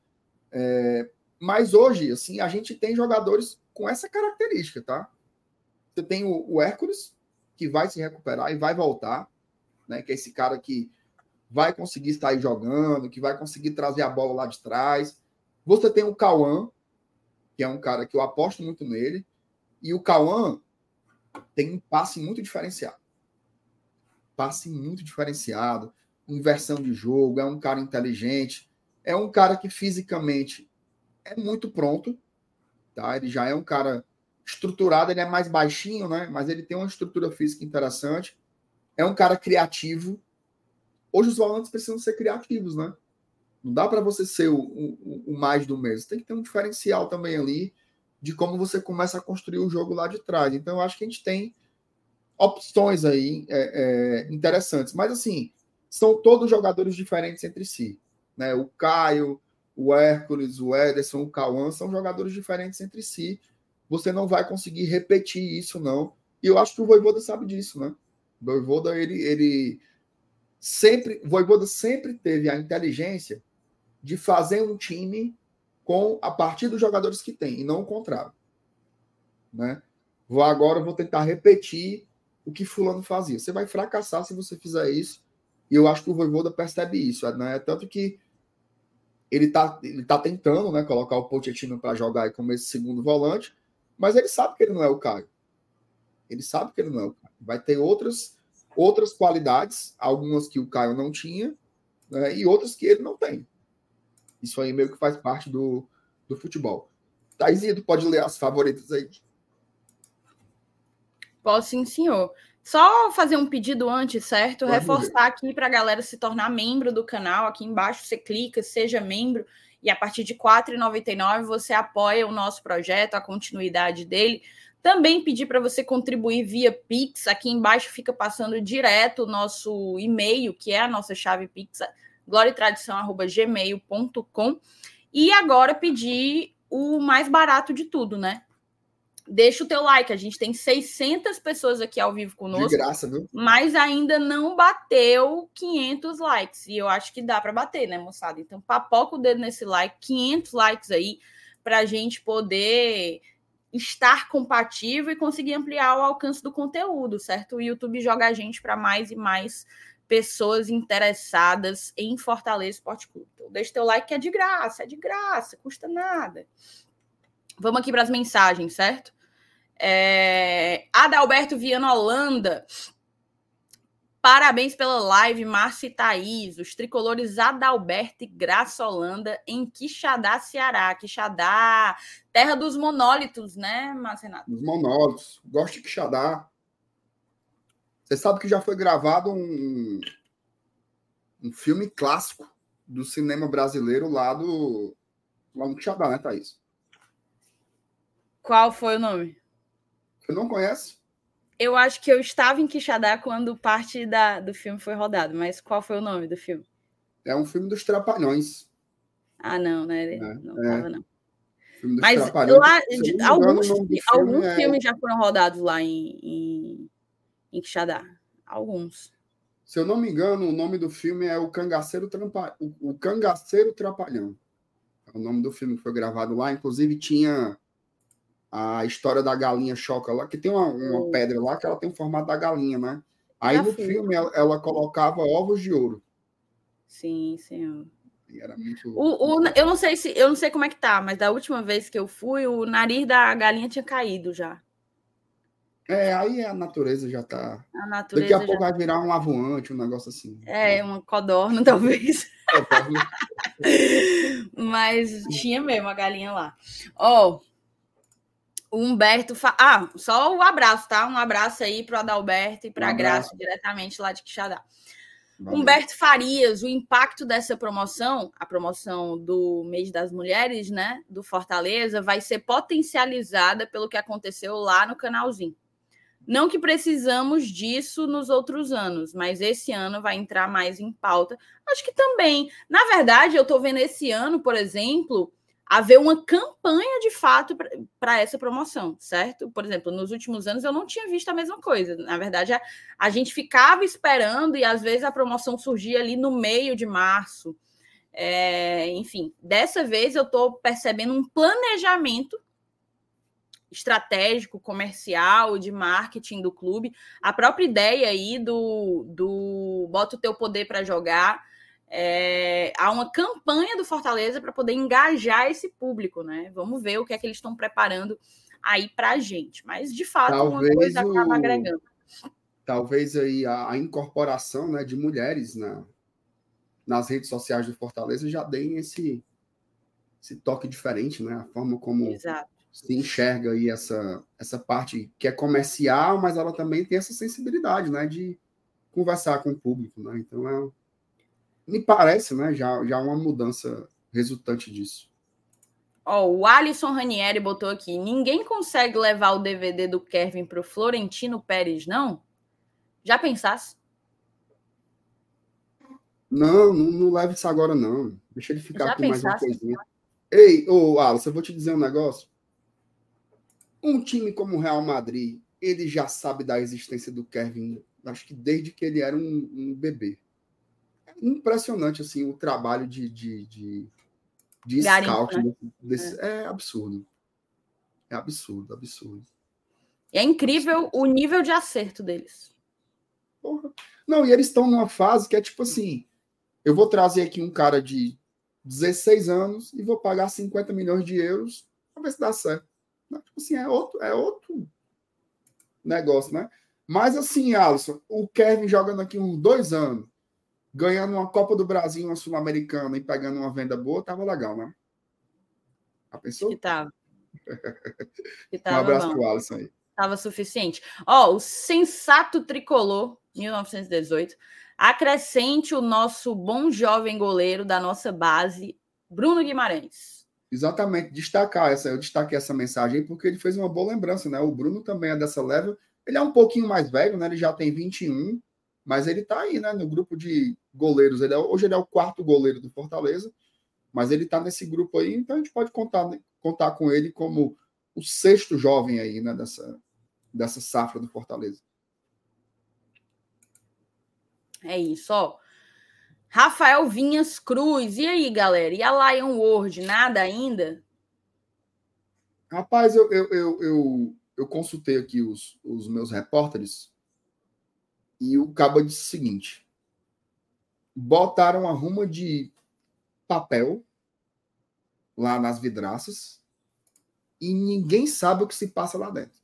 É, mas hoje, assim, a gente tem jogadores com essa característica, tá? Você tem o, o Hércules, que vai se recuperar e vai voltar, né? Que é esse cara que vai conseguir estar aí jogando, que vai conseguir trazer a bola lá de trás. Você tem o Cauã, que é um cara que eu aposto muito nele, e o Cauã tem um passe muito diferenciado. Passe muito diferenciado, inversão de jogo, é um cara inteligente, é um cara que fisicamente é muito pronto, tá? Ele já é um cara estruturado, ele é mais baixinho, né? Mas ele tem uma estrutura física interessante, é um cara criativo. Hoje os volantes precisam ser criativos, né? Não dá para você ser o, o, o mais do mesmo. Tem que ter um diferencial também ali de como você começa a construir o jogo lá de trás. Então, eu acho que a gente tem opções aí é, é, interessantes. Mas, assim, são todos jogadores diferentes entre si, né? O Caio, o Hércules, o Ederson, o Cauã são jogadores diferentes entre si. Você não vai conseguir repetir isso, não. E eu acho que o Vojvoda sabe disso, né? O Vojvoda, ele... ele sempre, o Vojvoda sempre teve a inteligência de fazer um time com a partir dos jogadores que tem, e não o contrário, né? Vou agora vou tentar repetir o que fulano fazia. Você vai fracassar se você fizer isso, e eu acho que o Vojvoda percebe isso, né? Tanto que ele tá, ele tá tentando, né, colocar o Pochettino para jogar aí como esse segundo volante, mas ele sabe que ele não é o Caio. Ele sabe que ele não é o Caio. Vai ter outras outras qualidades, algumas que o Caio não tinha, né, e outras que ele não tem. Isso aí meio que faz parte do, do futebol. Thaisinha, tu pode ler as favoritas aí? Posso sim, senhor. Só fazer um pedido antes, certo? Pode Reforçar ver. aqui para a galera se tornar membro do canal. Aqui embaixo você clica, seja membro, e a partir de quatro reais e noventa e nove centavos você apoia o nosso projeto, a continuidade dele. Também pedir para você contribuir via Pix. Aqui embaixo fica passando direto o nosso e-mail, que é a nossa chave Pix, glória e tradição arroba gmail ponto com. E agora pedir o mais barato de tudo, né? Deixa o teu like. A gente tem seiscentas pessoas aqui ao vivo conosco. De graça, viu? Mas ainda não bateu quinhentos likes. E eu acho que dá para bater, né, moçada? Então, papoca o dedo nesse like. quinhentos likes aí para a gente poder estar compatível e conseguir ampliar o alcance do conteúdo, certo? O YouTube joga a gente para mais e mais pessoas interessadas em Fortaleza Esporte Clube. Então, deixa teu like que é de graça. É de graça, custa nada. Vamos aqui para as mensagens, certo? É... Adalberto Viana Holanda. Parabéns pela live, Márcio e Thaís. Os tricolores Adalberto e Graça Holanda em Quixadá, Ceará. Quixadá, terra dos monólitos, né, Márcio Renato? Os monólitos. Gosto de Quixadá. Você sabe que já foi gravado um, um filme clássico do cinema brasileiro lá, do, lá no Quixadá, né, Thaís? Qual foi o nome? Você não conhece? Eu acho que eu estava em Quixadá quando parte da, do filme foi rodado, mas qual foi o nome do filme? É um filme dos Trapalhões. Ah, não, né? É, não é. tava, não. Filme dos Mas Trapalhões. lá, Se alguns, engano, filme alguns é... filmes já foram rodados lá em, em, em Quixadá. Alguns. Se eu não me engano, o nome do filme é O Cangaceiro, Trampa... o Cangaceiro Trapalhão. É o nome do filme que foi gravado lá. Inclusive, tinha a história da galinha choca lá, que tem uma, uma Oh. pedra lá que ela tem o formato da galinha, né? Aí Já no fui. filme ela, ela colocava ovos de ouro. Sim, senhor. E era muito... O, o, eu não sei se eu não sei como é que tá, mas da última vez que eu fui, o nariz da galinha tinha caído já. É, aí a natureza já tá... A Daqui natureza a pouco já... vai virar um avoante, um negócio assim. É, uma codorna, talvez. É, tá, viu? Mas tinha mesmo a galinha lá. Ó, oh, o Humberto... Fa... Ah, só o abraço, tá? Um abraço aí pro Adalberto e pra Um Graça, diretamente lá de Quixadá. Valeu. Humberto Farias, o impacto dessa promoção, a promoção do mês das mulheres, né, do Fortaleza, vai ser potencializada pelo que aconteceu lá no canalzinho. Não que precisamos disso nos outros anos, mas esse ano vai entrar mais em pauta. Acho que também. Na verdade, eu estou vendo esse ano, por exemplo, haver uma campanha de fato para essa promoção, certo? Por exemplo, nos últimos anos eu não tinha visto a mesma coisa. Na verdade, a, a gente ficava esperando e às vezes a promoção surgia ali no meio de março. É, enfim, dessa vez eu estou percebendo um planejamento estratégico, comercial, de marketing do clube. A própria ideia aí do, do bota o teu poder para jogar. É, há uma campanha do Fortaleza para poder engajar esse público, né? Vamos ver o que é que eles estão preparando aí para a gente. Mas, de fato, Talvez uma coisa acaba o... agregando. Talvez aí a, a incorporação, né, de mulheres na, nas redes sociais do Fortaleza já deem esse, esse toque diferente, né? A forma como Exato. se enxerga aí essa, essa parte que é comercial, mas ela também tem essa sensibilidade, né, de conversar com o público, né? Então, é, me parece, né, já, já uma mudança resultante disso. Ó, o Alisson Ranieri botou aqui, ninguém consegue levar o D V D do Kevin para o Florentino Pérez, não? Já pensasse? Não, não, não leve isso agora, não. Deixa ele ficar Já aqui mais uma pensasse? coisinha. Ei, ô, Alisson, eu vou te dizer um negócio. Um time como o Real Madrid, ele já sabe da existência do Kevin, acho que desde que ele era um, um bebê. É impressionante, assim, o trabalho de, de, de, de scout. Né? Desse, é. é absurdo. É absurdo, absurdo. É incrível o nível de acerto deles. Porra. Não, e eles estão numa fase que é tipo assim, eu vou trazer aqui um cara de dezesseis anos e vou pagar cinquenta milhões de euros para ver se dá certo. Tipo assim, é outro, é outro negócio, né? Mas assim, Alisson, o Kevin jogando aqui uns dois anos, ganhando uma Copa do Brasil, uma Sul-Americana e pegando uma venda boa, tava legal, né? Já pensou? Que tava. Que Um tava abraço bom. pro Alisson aí. Tava suficiente. Ó, o sensato tricolor, mil novecentos e dezoito, acrescente o nosso bom jovem goleiro da nossa base, Bruno Guimarães. Exatamente, destacar essa, eu destaquei essa mensagem aí porque ele fez uma boa lembrança, né? O Bruno também é dessa level, ele é um pouquinho mais velho, né? Ele já tem vinte e um, mas ele tá aí, né? No grupo de goleiros, ele é, hoje ele é o quarto goleiro do Fortaleza, Mas ele está nesse grupo aí, então a gente pode contar, contar com ele como o sexto jovem aí, né, dessa, dessa safra do Fortaleza. É isso, ó. Rafael Vinhas Cruz. E aí, galera? E a Lion World? Nada ainda? Rapaz, eu, eu, eu, eu, eu consultei aqui os, os meus repórteres e o cabo disse o seguinte: botaram a ruma de papel lá nas vidraças e ninguém sabe o que se passa lá dentro.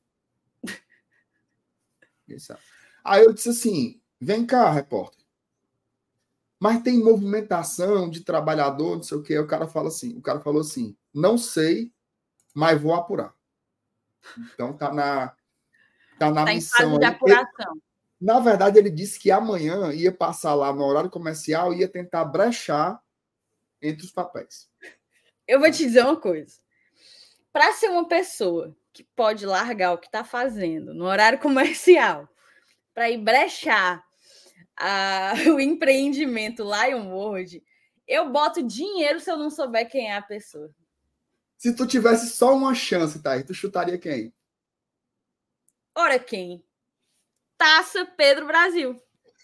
Ninguém sabe. Aí eu disse assim, vem cá, repórter, mas tem movimentação de trabalhador, não sei o que. Aí o cara fala assim, o cara falou assim, não sei, mas vou apurar. Então tá na tá na Tá em missão fase de aí. apuração. Ele, na verdade, ele disse que amanhã ia passar lá no horário comercial e ia tentar brechar entre os papéis. Eu vou te dizer uma coisa. Para ser uma pessoa que pode largar o que está fazendo no horário comercial para ir brechar a, o empreendimento Lion World, eu boto dinheiro se eu não souber quem é a pessoa. Se tu tivesse só uma chance, tá? Tu chutaria quem? Ora, quem? Taça Pedro Brasil.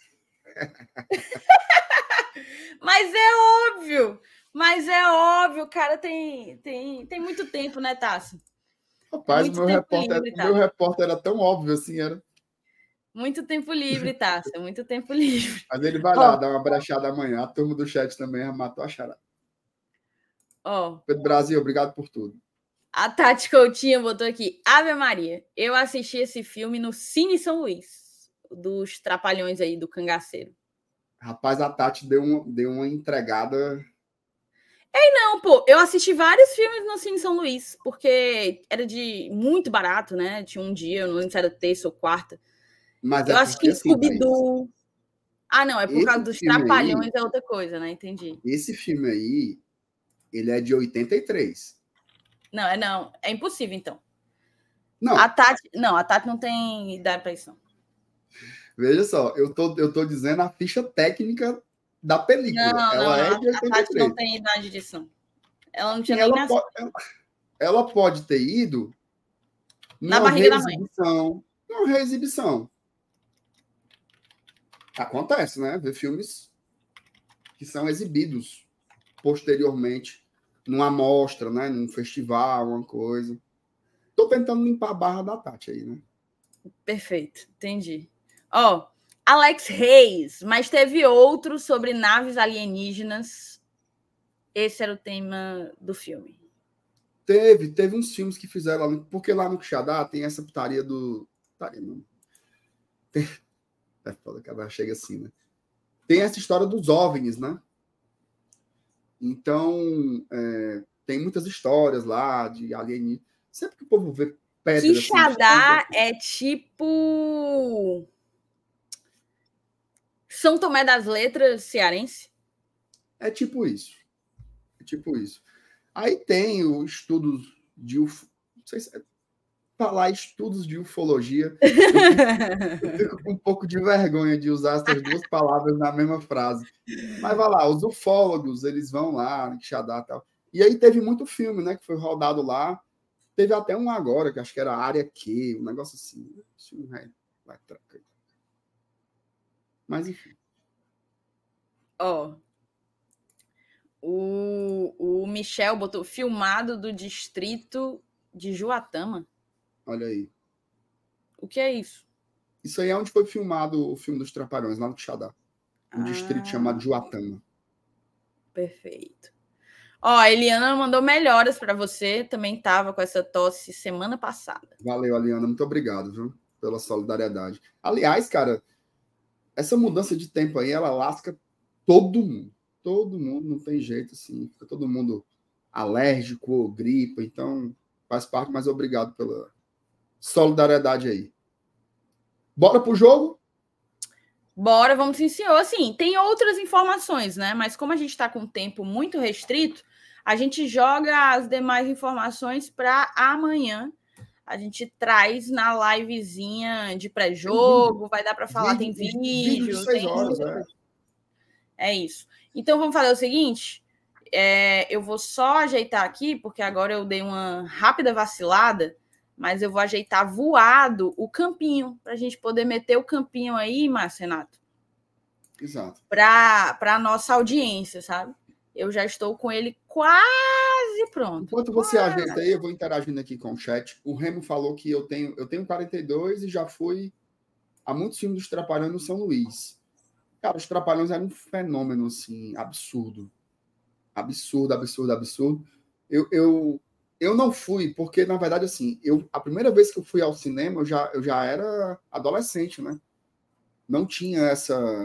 Mas é óbvio. Mas é óbvio, o cara tem, tem, tem muito tempo, né, Taça? Rapaz, o meu, repórter, livre, tá? meu repórter era tão óbvio assim, era. Muito tempo livre, Taça, muito tempo livre. Mas ele vai lá, oh. dar uma brechada amanhã. A turma do chat também já matou a charada. Ó. Oh. Pedro Brasil, obrigado por tudo. A Tati Coutinho botou aqui, Ave Maria, eu assisti esse filme no Cine São Luís, dos Trapalhões aí, do Cangaceiro. Rapaz, a Tati deu uma, deu uma entregada... Ei, não, pô, eu assisti vários filmes no Cine São Luís, porque era de muito barato, né? Tinha um dia, eu não lembro se era terça ou quarta. Mas eu é acho que assim, Scooby-Doo... Ah, não, é por esse causa dos Trapalhões, aí, é outra coisa, né? Entendi. Esse filme aí, ele é de oitenta e três. Não, é não. É impossível, então. Não. A Tati, não, a Tati não tem idade para isso, não. Veja só, eu tô, eu tô dizendo a ficha técnica da película. Não, ela não, é de oitenta e três. A Tati não tem idade disso, não. Ela não tinha nem ela nascido. pode, ela, ela pode ter ido na barriga da mãe. Numa reexibição. Acontece, né? Ver filmes que são exibidos posteriormente numa mostra, né? Num festival, uma coisa. Tô tentando limpar a barra da Tati aí, né? Perfeito, entendi. Ó, oh, Alex Reis, mas teve outro sobre naves alienígenas. Esse era o tema do filme. Teve, teve uns filmes que fizeram lá, porque lá no Quixadá tem essa putaria do... Putaria, não. Tem... É foda que ela chega assim, né? Tem essa história dos OVNIs, né? Então, é, tem muitas histórias lá de alienígenas. Sempre que o povo vê pedra... Quixadá assim, é tipo... São Tomé das Letras cearense? É tipo isso. É tipo isso. Aí tem o estudos de... Uf... Não sei se é... Falar estudos de ufologia, eu fico, eu fico com um pouco de vergonha de usar essas duas palavras na mesma frase. Mas vai lá, os ufólogos, eles vão lá, no Quixadá e tal. E aí teve muito filme, né, que foi rodado lá. Teve até um agora, que acho que era Área Q, um negócio assim. Vai, vai trocar. Mas enfim. Ó. Oh, o, o Michel botou filmado do distrito de Juatama. Olha aí. O que é isso? Isso aí é onde foi filmado o filme dos Trapalhões, lá no Quixadá. Um ah, distrito chamado Juatama. Perfeito. Ó, a Eliana mandou melhoras para você. Também estava com essa tosse semana passada. Valeu, Eliana. Muito obrigado, viu? Pela solidariedade. Aliás, cara, essa mudança de tempo aí, ela lasca todo mundo. Todo mundo, não tem jeito, assim. Fica todo mundo alérgico ou gripa. Então, faz parte, mas obrigado pela solidariedade aí. Bora pro jogo? Bora, vamos sim, senhor. Assim, tem outras informações, né? Mas como a gente está com um tempo muito restrito, a gente joga as demais informações para amanhã. A gente traz na livezinha de pré-jogo, vai dar para falar, vídeo, tem vídeo. Vídeo de seis tem... horas, é. É isso. Então, vamos fazer o seguinte... é, eu vou só ajeitar aqui, porque agora eu dei uma rápida vacilada, mas eu vou ajeitar voado o campinho, para a gente poder meter o campinho aí, Márcio Renato. Exato. Para a nossa audiência, sabe? Eu já estou com ele quase pronto. Enquanto você quase. ajeita aí, eu vou interagindo aqui com o chat. O Remo falou que eu tenho, eu tenho quarenta e dois e já fui a muitos filmes dos Trapalhões no São Luís. Cara, os Trapalhões eram um fenômeno, assim, absurdo. Absurdo, absurdo, absurdo. Eu, eu, eu não fui, porque, na verdade, assim, eu, a primeira vez que eu fui ao cinema, eu já, eu já era adolescente, né? Não tinha essa...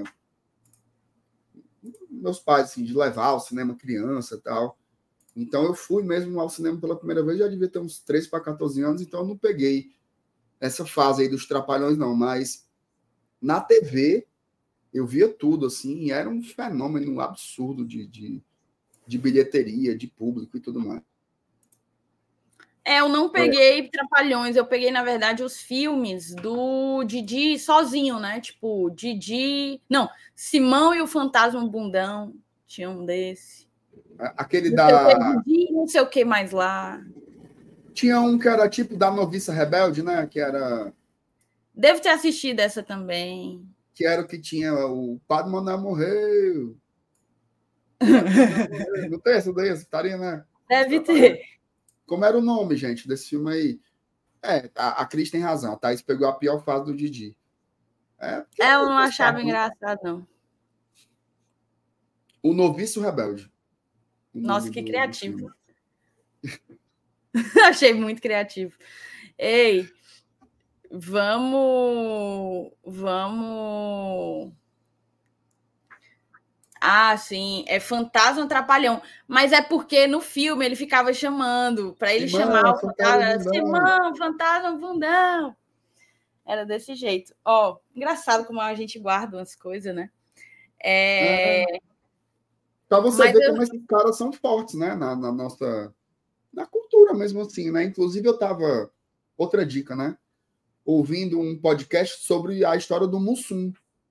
Meus pais, assim, de levar ao cinema criança e tal. Então, eu fui mesmo ao cinema pela primeira vez, já devia ter uns treze para quatorze anos, então eu não peguei essa fase aí dos Trapalhões, não. Mas, na T V, eu via tudo, assim, e era um fenômeno absurdo de... de de bilheteria, de público e tudo mais. É, eu não peguei é. Trapalhões, eu peguei, na verdade, os filmes do Didi sozinho, né? Tipo, Didi... Não, Simão e o Fantasma Bundão, tinha um desse. Aquele não da... Sei Didi, não sei o que mais lá. Tinha um que era tipo da Noviça Rebelde, né? Que era... Devo ter assistido essa também. Que era o que tinha o Padre Manuel morreu. Não tem essa daí, essa estaria, né? Deve ter. Como era o nome, gente, desse filme aí? É, a, a Cris tem razão. A Thaís pegou a pior fase do Didi. É, é eu não achava engraçado, não. O Noviço Rebelde. Nossa, que do, criativo. Do Achei muito criativo. Ei, vamos... Vamos... Ah, sim, é Fantasma Trapalhão. Mas é porque no filme ele ficava chamando, para ele Simão, chamar o fantasma. Simão, Fantasma Bundão. Era desse jeito. Ó, oh, engraçado como a gente guarda umas coisas, né? É... É... Pra você Mas ver eu... como esses caras são fortes, né? Na, na nossa... Na cultura mesmo assim, né? Inclusive eu tava... Outra dica, né? Ouvindo um podcast sobre a história do Mussum.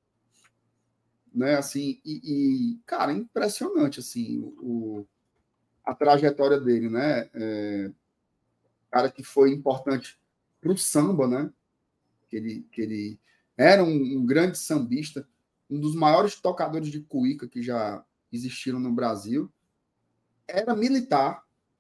Né, assim, e, e, cara, impressionante, assim, o, a trajetória dele, né, é, cara que foi importante para o samba, né, que ele, que ele era um, um grande sambista, um dos maiores tocadores de cuíca que já existiram no Brasil, era militar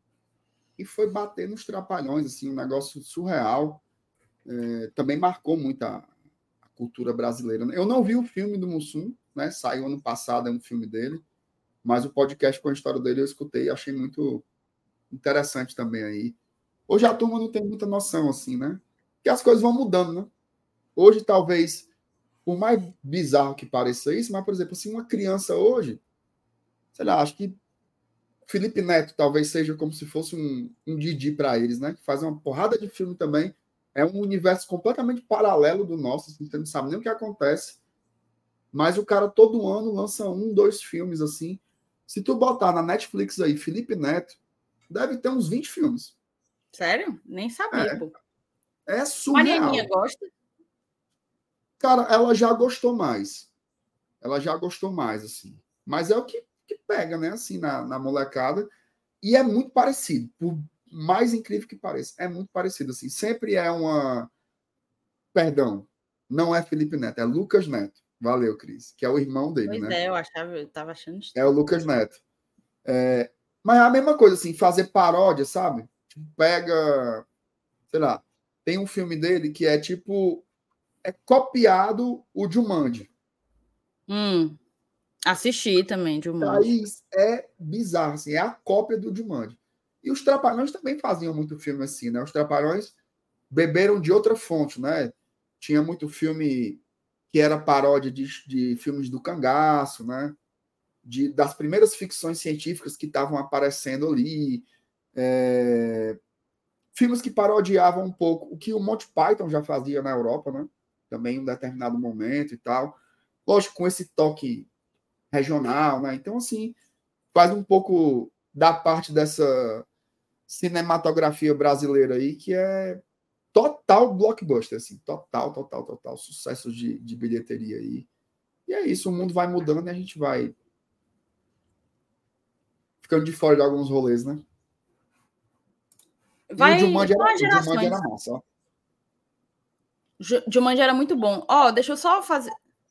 e foi bater nos Trapalhões, assim, um negócio surreal, é, também marcou muito a, a cultura brasileira. Eu não vi o filme do Mussum, né? Saiu ano passado, é um filme dele, mas o podcast com a história dele eu escutei e achei muito interessante também aí. Hoje a turma não tem muita noção, assim, né? Porque as coisas vão mudando, né? Hoje, talvez, por mais bizarro que pareça isso, mas, por exemplo, assim, uma criança hoje, sei lá, acho que Felipe Neto talvez seja como se fosse um, um Didi para eles, né? Que faz uma porrada de filme também. É um universo completamente paralelo do nosso, assim, você não sabe nem o que acontece. Mas o cara todo ano lança um, dois filmes assim. Se tu botar na Netflix aí, Felipe Neto, deve ter uns vinte filmes. Sério? Nem sabia, é, pô. É surreal. Marianinha gosta? Cara, ela já gostou mais. Ela já gostou mais, assim. Mas é o que, que pega, né, assim, na, na molecada. E é muito parecido. Por mais incrível que pareça, é muito parecido, assim. Sempre é uma... Perdão, não é Felipe Neto, é Lucas Neto. Valeu, Cris. Que é o irmão dele, pois né? Pois é, eu achava, eu tava achando... É o Lucas Neto. É, mas é a mesma coisa, assim, fazer paródia, sabe? Tipo, pega... Sei lá, tem um filme dele que é tipo... É copiado o Jumanji. Hum, assisti também, Jumanji. Aí é bizarro, assim, é a cópia do Jumanji. E os Trapalhões também faziam muito filme assim, né? Os Trapalhões beberam de outra fonte, né? Tinha muito filme... que era paródia de, de filmes do cangaço, né? De, das primeiras ficções científicas que estavam aparecendo ali. É... Filmes que parodiavam um pouco o que o Monty Python já fazia na Europa, né? Também em um determinado momento e tal. Lógico, com esse toque regional, né? Então, assim, faz um pouco da parte dessa cinematografia brasileira aí, que é total blockbuster, assim, total, total, total, sucesso de, de bilheteria aí. E é isso, o mundo vai mudando e a gente vai ficando de fora de alguns rolês, né? Vai, e o Jumanji era, vai o Jumanji era massa, ó. Jumanji era muito bom. Ó, deixa eu só fazer...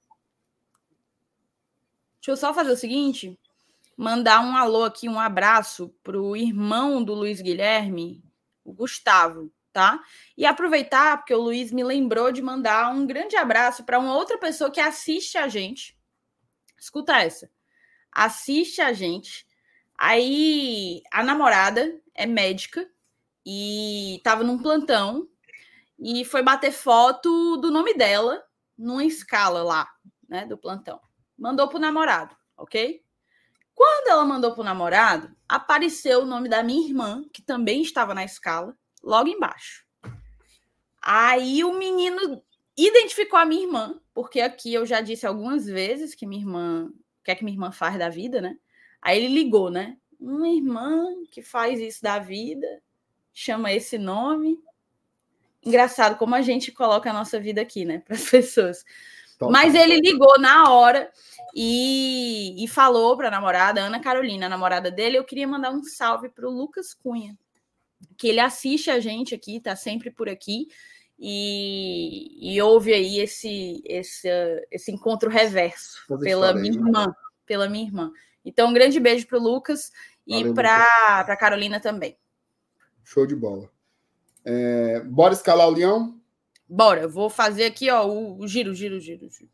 Deixa eu só fazer o seguinte, mandar um alô aqui, um abraço pro irmão do Luiz Guilherme, o Gustavo, tá? E aproveitar, porque o Luiz me lembrou de mandar um grande abraço para uma outra pessoa que assiste a gente. Escuta essa. Assiste a gente. Aí a namorada é médica e estava num plantão e foi bater foto do nome dela numa escala lá, né, do plantão. Mandou pro namorado, ok? Quando ela mandou pro namorado, apareceu o nome da minha irmã, que também estava na escala, logo embaixo. Aí o menino identificou a minha irmã, porque aqui eu já disse algumas vezes que minha irmã, o que é que minha irmã faz da vida, né? Aí ele ligou, né? Uma irmã que faz isso da vida, chama esse nome. Engraçado como a gente coloca a nossa vida aqui, né? Para as pessoas. Total. Mas ele ligou na hora e, e falou para a namorada, Ana Carolina, a namorada dele, eu queria mandar um salve para o Lucas Cunha, que ele assiste a gente aqui, tá sempre por aqui, e, e ouve aí esse, esse, esse encontro reverso pela minha aí, irmã, né? pela minha irmã. Então, um grande beijo para o Lucas e para a Carolina também. Show de bola. É, bora escalar o leão? Bora, vou fazer aqui, ó, o, o giro, giro, giro, giro.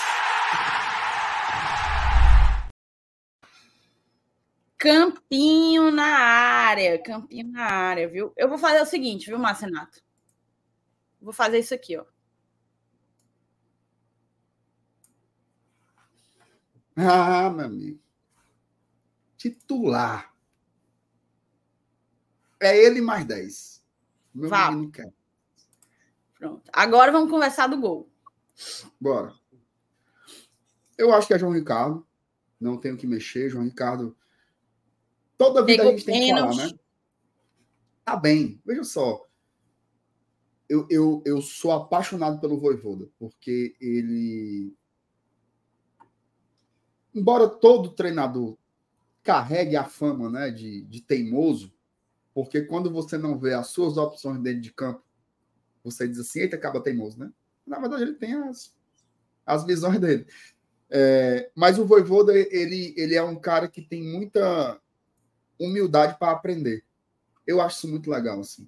Campinho na área, campinho na área, viu? Eu vou fazer o seguinte, viu, Marcenato? Vou fazer isso aqui, ó. Ah, meu amigo. Titular. É ele mais dez. Meu Vá. menino quer. Pronto. Agora vamos conversar do gol. Bora. Eu acho que é João Ricardo. Não tenho que mexer. João Ricardo. Toda vida Pegou a gente tem que falar, né? Tá bem. Veja só. Eu, eu, eu sou apaixonado pelo Vojvoda, porque ele... Embora todo treinador carregue a fama, né, de, de teimoso, porque quando você não vê as suas opções dentro de campo, você diz assim, eita, acaba teimoso, né? Na verdade, ele tem as, as visões dele. É, mas o Vojvoda, ele, ele é um cara que tem muita humildade para aprender. Eu acho isso muito legal, assim.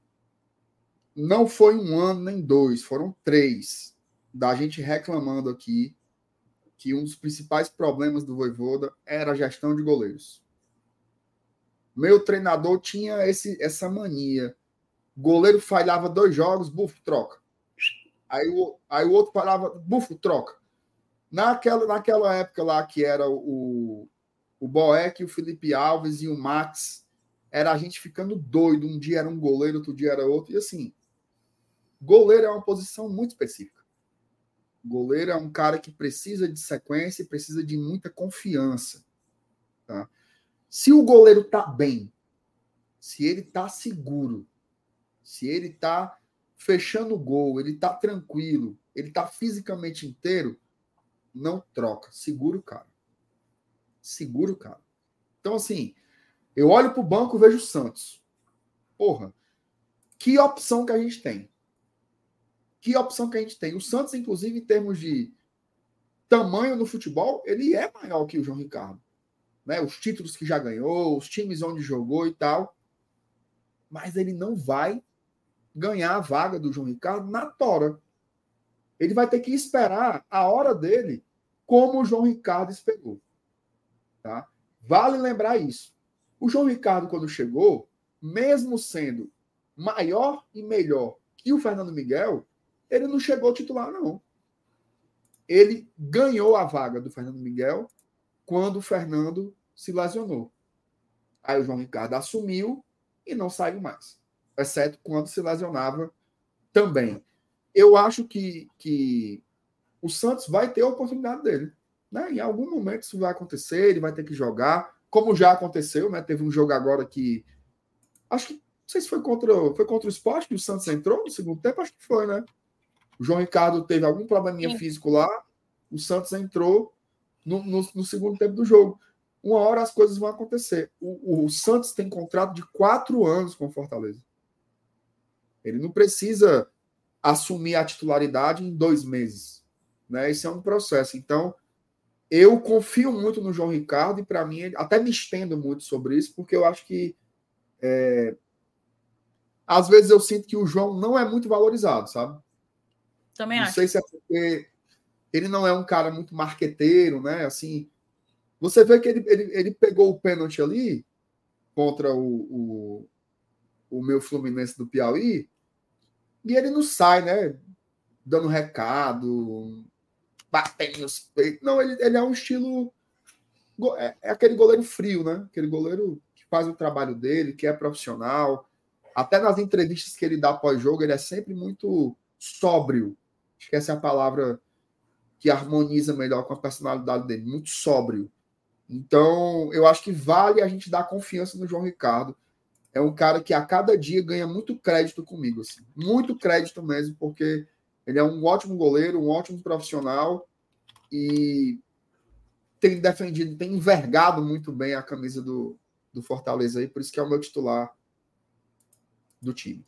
Não foi um ano, nem dois, foram três da gente reclamando aqui que um dos principais problemas do Vojvoda era a gestão de goleiros. Meu treinador tinha esse, essa mania. Goleiro falhava dois jogos, bufo, troca. Aí o, aí o outro falava, bufo, troca. Naquela, naquela época lá que era o, o Boeck, o Felipe Alves e o Max, era a gente ficando doido. Um dia era um goleiro, outro dia era outro. E assim, goleiro é uma posição muito específica. Goleiro é um cara que precisa de sequência e precisa de muita confiança. Tá? Se o goleiro tá bem, se ele tá seguro, se ele tá fechando o gol, ele tá tranquilo, ele tá fisicamente inteiro, não troca. Segura o cara. Segura o cara. Então, assim, eu olho pro banco e vejo o Santos. Porra, que opção que a gente tem? Que opção que a gente tem? O Santos, inclusive, em termos de tamanho no futebol, ele é maior que o João Ricardo. Né? Os títulos que já ganhou, os times onde jogou e tal. Mas ele não vai ganhar a vaga do João Ricardo na tora. Ele vai ter que esperar a hora dele, como o João Ricardo esperou. Tá? Vale lembrar isso. O João Ricardo, quando chegou, mesmo sendo maior e melhor que o Fernando Miguel, ele não chegou titular, não. Ele ganhou a vaga do Fernando Miguel quando o Fernando se lesionou. Aí o João Ricardo assumiu e não saiu mais. Exceto quando se lesionava também. Eu acho que, que o Santos vai ter a oportunidade dele. Né? Em algum momento isso vai acontecer, ele vai ter que jogar, como já aconteceu, né? Teve um jogo agora que... Acho que, não sei se foi contra, foi contra o Sport que o Santos entrou no segundo tempo, acho que foi, né? O João Ricardo teve algum probleminha Sim. físico lá, o Santos entrou no, no, no segundo tempo do jogo. uma hora as coisas vão acontecer. O, o Santos tem contrato de quatro anos com o Fortaleza. Ele não precisa assumir a titularidade em dois meses. Né? Esse é um processo. Então, eu confio muito no João Ricardo e, para mim, até me estendo muito sobre isso, porque eu acho que é, às vezes eu sinto que o João não é muito valorizado, sabe? Também não acho. Não sei se é porque ele não é um cara muito marqueteiro, né? Assim, você vê que ele, ele, ele pegou o pênalti ali contra o, o, o meu Fluminense do Piauí e ele não sai, né? Dando recado, batendo nos peitos. Não, ele, ele é um estilo... É, é aquele goleiro frio, né? Aquele goleiro que faz o trabalho dele, que é profissional. Até nas entrevistas que ele dá pós-jogo, ele é sempre muito sóbrio. Acho que essa é a palavra que harmoniza melhor com a personalidade dele. Muito sóbrio. Então, eu acho que vale a gente dar confiança no João Ricardo. É um cara que a cada dia ganha muito crédito comigo. Assim. Muito crédito mesmo, porque ele é um ótimo goleiro, um ótimo profissional e tem defendido, tem envergado muito bem a camisa do, do Fortaleza aí, por isso que é o meu titular do time.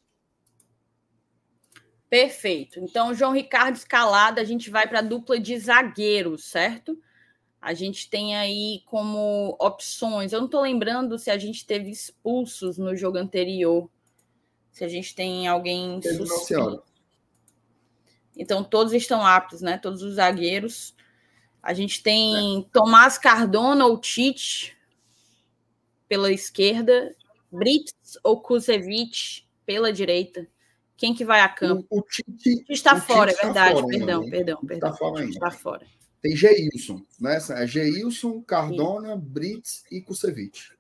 Perfeito. Então, João Ricardo escalado, a gente vai para a dupla de zagueiros, certo? A gente tem aí como opções. Eu não estou lembrando se a gente teve expulsos no jogo anterior. Se a gente tem alguém suspenso. Então, todos estão aptos, né? Todos os zagueiros. A gente tem é. Tomás Cardona ou Tite pela esquerda, Brits ou Kusevich pela direita. Quem que vai a campo? O, o Tite está o fora, Tite é verdade. Tá fora, perdão, né? perdão, perdão. Está fora ainda. Está fora. Tem Geilson, né? É Geilson, Cardona, Sim. Brits e Kusevich.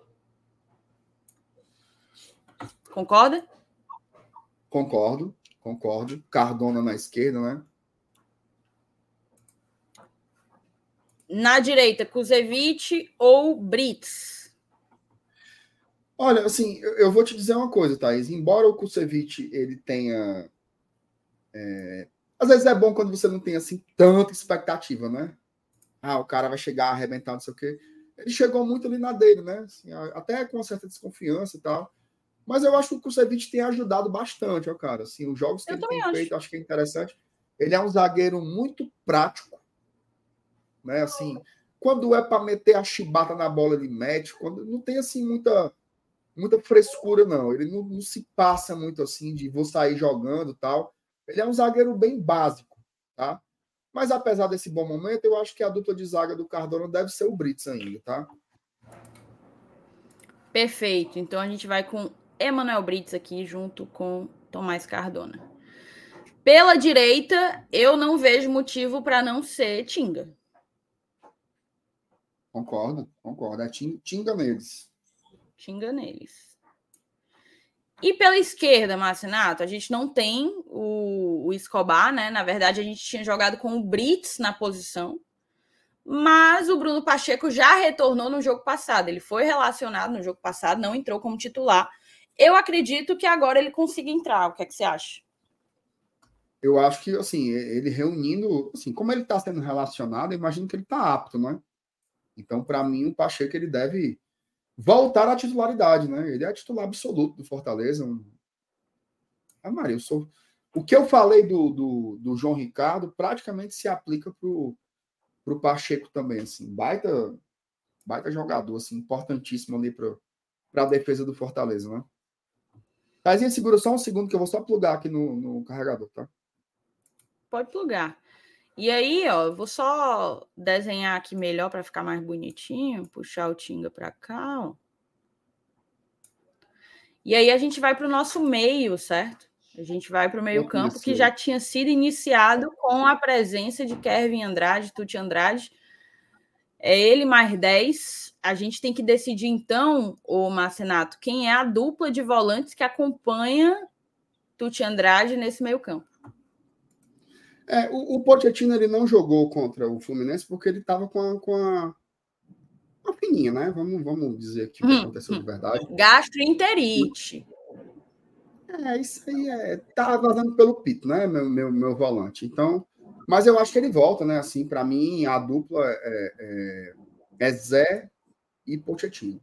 Concorda? Concordo, concordo. Cardona na esquerda, né? Na direita, Kusevich ou Brits? Olha, assim, eu, eu vou te dizer uma coisa, Thaís. Embora o Kusevich ele tenha... É... Às vezes é bom quando você não tem, assim, tanta expectativa, né? Ah, o cara vai chegar, arrebentar, não sei o quê. Ele chegou muito ali na dele, né? Assim, até com uma certa desconfiança e tal. Mas eu acho que o Kusevich tem ajudado bastante, ó, cara. Assim, os jogos que eu ele tem acho. feito, acho que é interessante. Ele é um zagueiro muito prático, né? Assim, quando é para meter a chibata na bola, ele mete. Quando não tem, assim, muita, muita frescura, não. Ele não, não se passa muito, assim, de vou sair jogando e tal. Ele é um zagueiro bem básico, tá? Mas apesar desse bom momento, eu acho que a dupla de zaga do Cardona deve ser o Brits ainda, tá? Perfeito. Então a gente vai com Emanuel Brits aqui junto com Tomás Cardona. Pela direita, eu não vejo motivo para não ser Tinga. Concordo, concordo. É Tinga neles. Tinga neles. E pela esquerda, Marcinato, a gente não tem o, o Escobar, né? Na verdade, a gente tinha jogado com o Brits na posição, mas o Bruno Pacheco já retornou no jogo passado. Ele foi relacionado no jogo passado, não entrou como titular. Eu acredito que agora ele consiga entrar. O que é que você acha? Eu acho que, assim, ele reunindo... Assim, como ele está sendo relacionado, eu imagino que ele está apto, né? Então, para mim, o Pacheco ele deve voltar à titularidade, né? Ele é titular absoluto do Fortaleza. Ah, Maria, eu sou... O que eu falei do, do, do João Ricardo praticamente se aplica para o Pacheco também, assim. Baita, baita jogador, assim, importantíssimo ali para a defesa do Fortaleza, né? Taizinha, segura só um segundo que eu vou só plugar aqui no, no carregador, tá? Pode plugar. E aí, ó, eu vou só desenhar aqui melhor para ficar mais bonitinho, puxar o Tinga para cá, ó. E aí a gente vai para o nosso meio, certo? A gente vai para o meio campo, que já tinha sido iniciado com a presença de Kevin Andrade, Tuti Andrade. É ele mais dez. A gente tem que decidir, então, o Marcenato, quem é a dupla de volantes que acompanha Tuti Andrade nesse meio campo. É, o, o Pochettino ele não jogou contra o Fluminense porque ele estava com a, com a, a fininha, né? Vamos, vamos dizer aqui o que hum, aconteceu hum. de verdade. Gastroenterite. É, isso aí é. Tá vazando pelo pito, né? Meu, meu, meu volante. Então, mas eu acho que ele volta, né? Assim, para mim, a dupla é, é, é Zé, e Pochettino.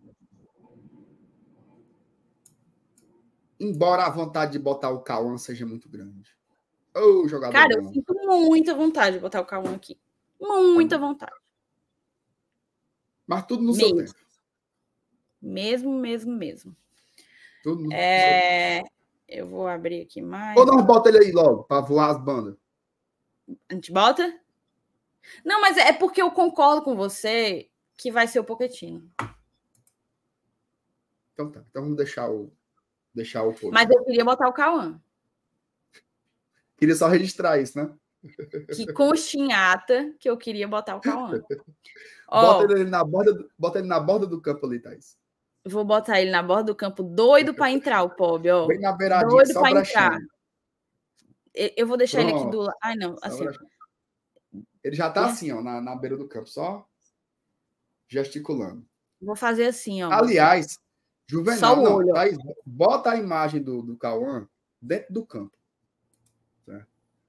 Embora a vontade de botar o Cauã seja muito grande. Ô, jogador Cara, bom. eu sinto muita vontade de botar o Cauã aqui. Muita vontade. Mas tudo no mesmo. seu tempo. Mesmo, mesmo, mesmo. Tudo no é... seu tempo. Eu vou abrir aqui mais. Ou nós bota ele aí logo, para voar as bandas. A gente bota? Não, mas é porque eu concordo com você que vai ser o Pochettino. Então tá. Então vamos deixar o deixar o post. Mas eu queria botar o Cauã. Queria só registrar isso, né? Que constinhata que eu queria botar o Cauã. Bota, ele na borda do, bota ele na borda do campo ali, Thaís. Vou botar ele na borda do campo, doido para entrar, o pobre, ó. Bem na beiradinha, doido só para entrar. brachando. Eu vou deixar Pronto. ele aqui do lado. Ai, não, assim. Ele já tá assim, ó, na, na beira do campo, só gesticulando. Vou fazer assim, ó. Aliás, Juvenal, só o não, olho. Thaís, bota a imagem do, do Cauã dentro do campo. Certo?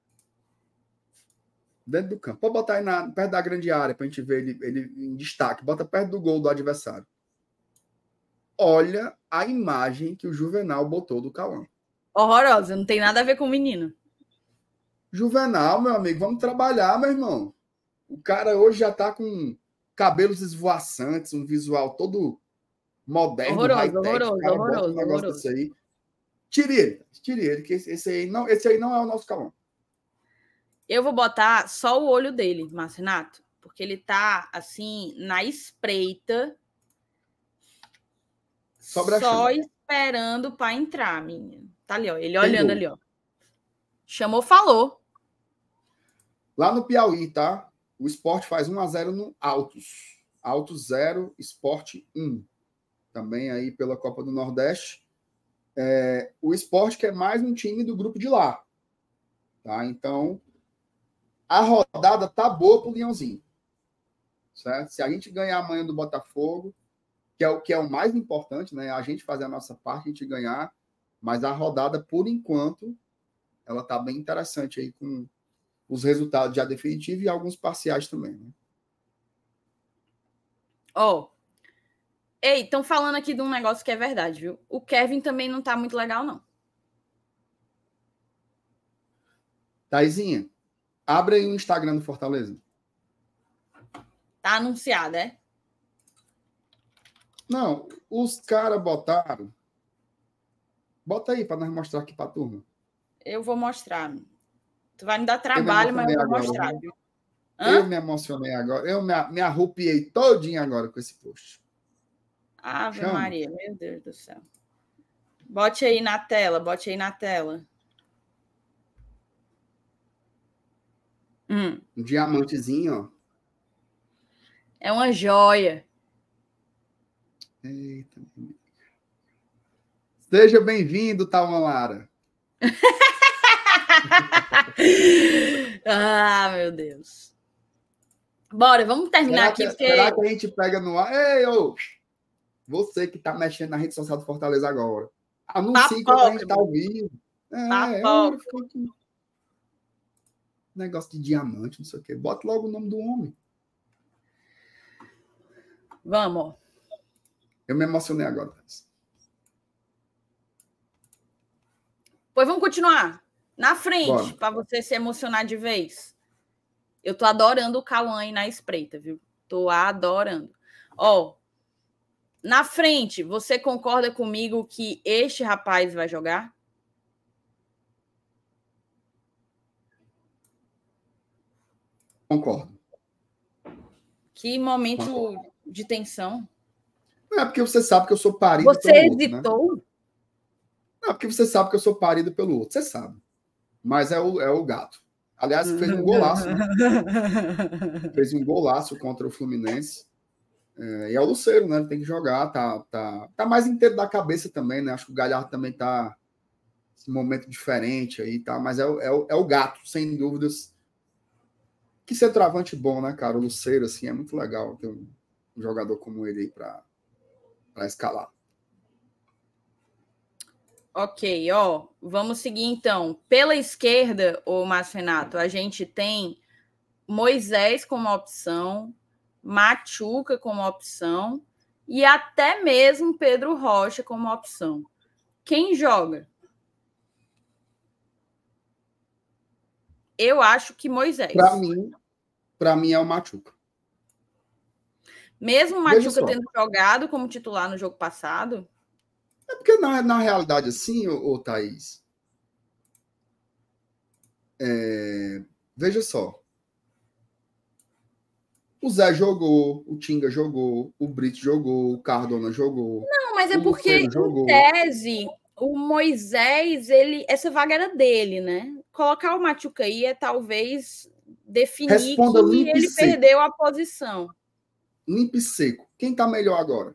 Dentro do campo. Pode botar aí na, perto da grande área pra gente ver ele, ele em destaque. Bota perto do gol do adversário. Olha a imagem que o Juvenal botou do Cauã. Horrorosa, não tem nada a ver com o menino. Juvenal, meu amigo, vamos trabalhar, meu irmão. O cara hoje já tá com cabelos esvoaçantes, um visual todo moderno, horroroso, high-tech. horroroso, O cara horroroso, bota um negócio horroroso. desse aí. Tire ele, tire ele, que esse, esse, aí não, esse aí não é o nosso Cauã. Eu vou botar só o olho dele, Marcinato, porque ele tá, assim, na espreita, Só, só esperando para entrar, minha. Tá ali, ó, ele Tem olhando gol. ali, ó. Chamou, falou. Lá no Piauí, tá? O Sport faz um a zero no Altos. Altos zero, Sport um. Também aí pela Copa do Nordeste. É, o Sport que é mais um time do grupo de lá. Tá? Então, a rodada tá boa pro Leãozinho. Certo? Se a gente ganhar amanhã do Botafogo, que é o que é o mais importante, né? A gente fazer a nossa parte, a gente ganhar. Mas a rodada, por enquanto, ela tá bem interessante aí com os resultados já definitivos e alguns parciais também, né? Ó. Oh. Ei, estão falando aqui de um negócio que é verdade, viu? O Kevin também não tá muito legal, não. Taizinha, abre aí o Instagram do Fortaleza. Tá anunciado, é? Não, os caras botaram. Bota aí para nós mostrar aqui pra turma. Eu vou mostrar. Tu vai me dar trabalho, mas eu vou agora, mostrar, viu? viu? Eu me emocionei agora. Eu me, me arrupiei todinho agora com esse post. Ave Chama. Maria, meu Deus do céu. Bote aí na tela, bote aí na tela. Hum. Um diamantezinho, ó. É uma joia. Eita. Seja bem-vindo, Talma Lara. Ah, meu Deus. Bora, vamos terminar será aqui. Que, porque... Será que a gente pega no ar? Ei, ô! Você que tá mexendo na rede social do Fortaleza agora. Anuncie quando a gente tá ao vivo. É, eu fico aqui. Negócio de diamante, não sei o quê. Bota logo o nome do homem. Vamos. Eu me emocionei agora. Pois vamos continuar. Na frente, para você se emocionar de vez. Eu tô adorando o Cauã aí na espreita, viu? Tô adorando. Ó, na frente, você concorda comigo que este rapaz vai jogar? Concordo. Que momento Concordo. de tensão. Não é porque você sabe que eu sou parido você pelo outro, hesitou? né? Não é porque você sabe que eu sou parido pelo outro. Você sabe. Mas é o, é o gato. Aliás, fez um golaço, né? Fez um golaço contra o Fluminense. É, e é o Lucero, né? Ele tem que jogar. Tá, tá, tá mais inteiro da cabeça também, né? Acho que o Galhardo também tá num momento diferente aí, tá? Mas é, o, é, o, é o gato, sem dúvidas. Que centroavante bom, né, cara? O Lucero, assim, é muito legal ter um, um jogador como ele aí pra, pra escalar. Ok, ó, vamos seguir então. Pela esquerda, o Márcio Renato, a gente tem Moisés como opção, Machuca como opção e até mesmo Pedro Rocha como opção. Quem joga? Eu acho que Moisés. Para mim, para mim é o Machuca. Mesmo o Machuca tendo jogado como titular no jogo passado? É porque, na, na realidade, assim, ô, ô Thaís, é, veja só. O Zé jogou, o Tinga jogou, o Brito jogou, o Cardona jogou. Não, mas é porque, em tese, o Moisés, ele, essa vaga era dele, né? Colocar o Machuca aí é talvez definir Responda que ele seco. perdeu a posição. Limpo e seco. Quem tá melhor agora?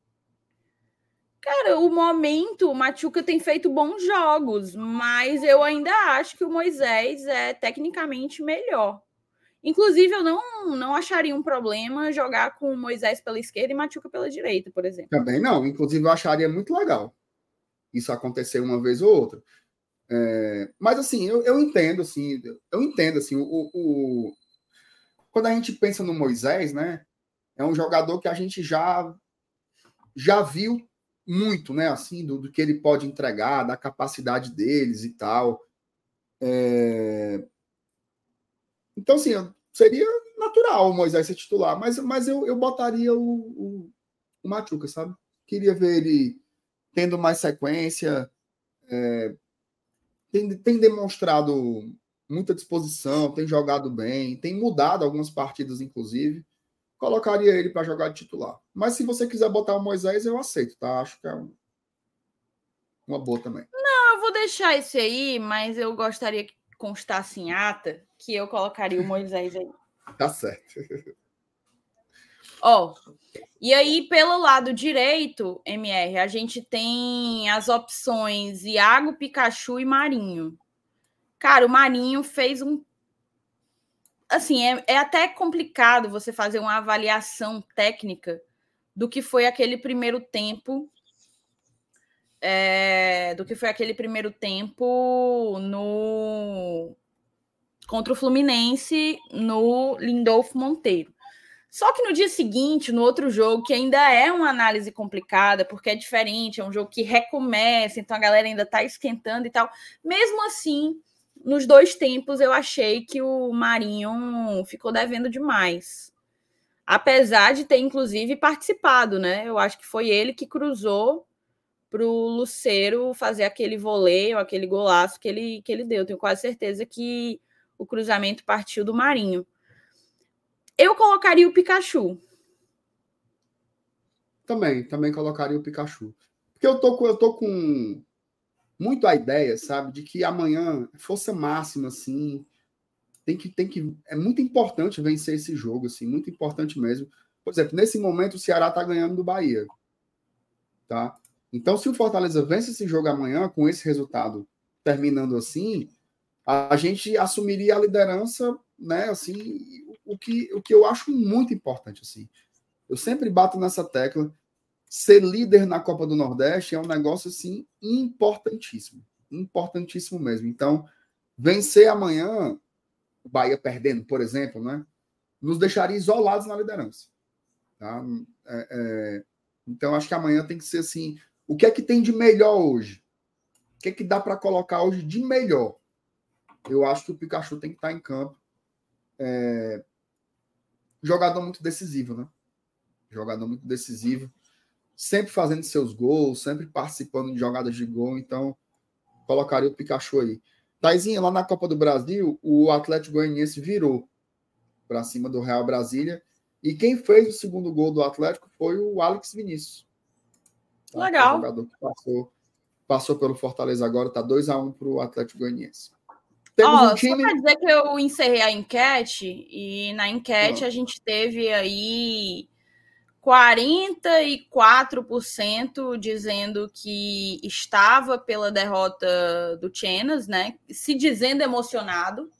Cara, o momento, o Machuca tem feito bons jogos, mas eu ainda acho que o Moisés é tecnicamente melhor. Inclusive, eu não, não acharia um problema jogar com o Moisés pela esquerda e Machuca pela direita, por exemplo. Também não. Inclusive, eu acharia muito legal isso acontecer uma vez ou outra. É, mas, assim, eu, eu entendo, assim, eu entendo, assim, o, o, quando a gente pensa no Moisés, né, é um jogador que a gente já, já viu muito, né, assim, do, do que ele pode entregar, da capacidade deles e tal. É... Então, assim, seria natural o Moisés ser titular, mas, mas eu, eu botaria o, o, o Machuca, sabe? Queria ver ele tendo mais sequência, é... tem, tem demonstrado muita disposição, tem jogado bem, tem mudado algumas partidas, inclusive. Colocaria ele para jogar de titular. Mas se você quiser botar o Moisés, eu aceito, tá? Acho que é uma boa também. Não, eu vou deixar esse aí, mas eu gostaria que constasse em ata que eu colocaria o Moisés aí. Tá certo. Ó, e aí pelo lado direito, M R, a gente tem as opções Iago, Pikachu e Marinho. Cara, o Marinho fez um assim, é, é até complicado você fazer uma avaliação técnica do que foi aquele primeiro tempo, é, do que foi aquele primeiro tempo no contra o Fluminense no Lindolfo Monteiro. Só que no dia seguinte, no outro jogo, que ainda é uma análise complicada, porque é diferente, é um jogo que recomeça, então a galera ainda está esquentando e tal. Mesmo assim, nos dois tempos, eu achei que o Marinho ficou devendo demais. Apesar de ter, inclusive, participado, né? Eu acho que foi ele que cruzou para o Lucero fazer aquele voleio, aquele golaço que ele, que ele deu. Tenho quase certeza que o cruzamento partiu do Marinho. Eu colocaria o Pikachu. Também, também colocaria o Pikachu. Porque eu tô, eu tô com muito a ideia, sabe, de que amanhã, força máxima, assim, tem que, tem que, é muito importante vencer esse jogo, assim, muito importante mesmo. Por exemplo, nesse momento o Ceará tá ganhando do Bahia, tá? Então, se o Fortaleza vence esse jogo amanhã, com esse resultado terminando assim, a gente assumiria a liderança, né, assim, o que, o que eu acho muito importante, assim. Eu sempre bato nessa tecla, ser líder na Copa do Nordeste é um negócio, assim, importantíssimo, importantíssimo mesmo. Então, vencer amanhã, o Bahia perdendo, por exemplo, né, nos deixaria isolados na liderança, tá? É, é, então, acho que amanhã tem que ser, assim, o que é que tem de melhor hoje? O que é que dá para colocar hoje de melhor? Eu acho que o Pikachu tem que estar em campo. É... Jogador muito decisivo, né? Jogador muito decisivo. Sempre fazendo seus gols, sempre participando de jogadas de gol. Então, colocaria o Pikachu aí. Taizinha, lá na Copa do Brasil, o Atlético Goianiense virou para cima do Real Brasília. E quem fez o segundo gol do Atlético foi o Alex Vinícius. Tá? Legal. O jogador que passou, passou pelo Fortaleza agora, está dois a um para o Atlético Goianiense. Temos oh, um time... Só para dizer que eu encerrei a enquete, e na enquete Não. a gente teve aí quarenta e quatro por cento dizendo que estava pela derrota do Chenas, né? Se dizendo emocionado,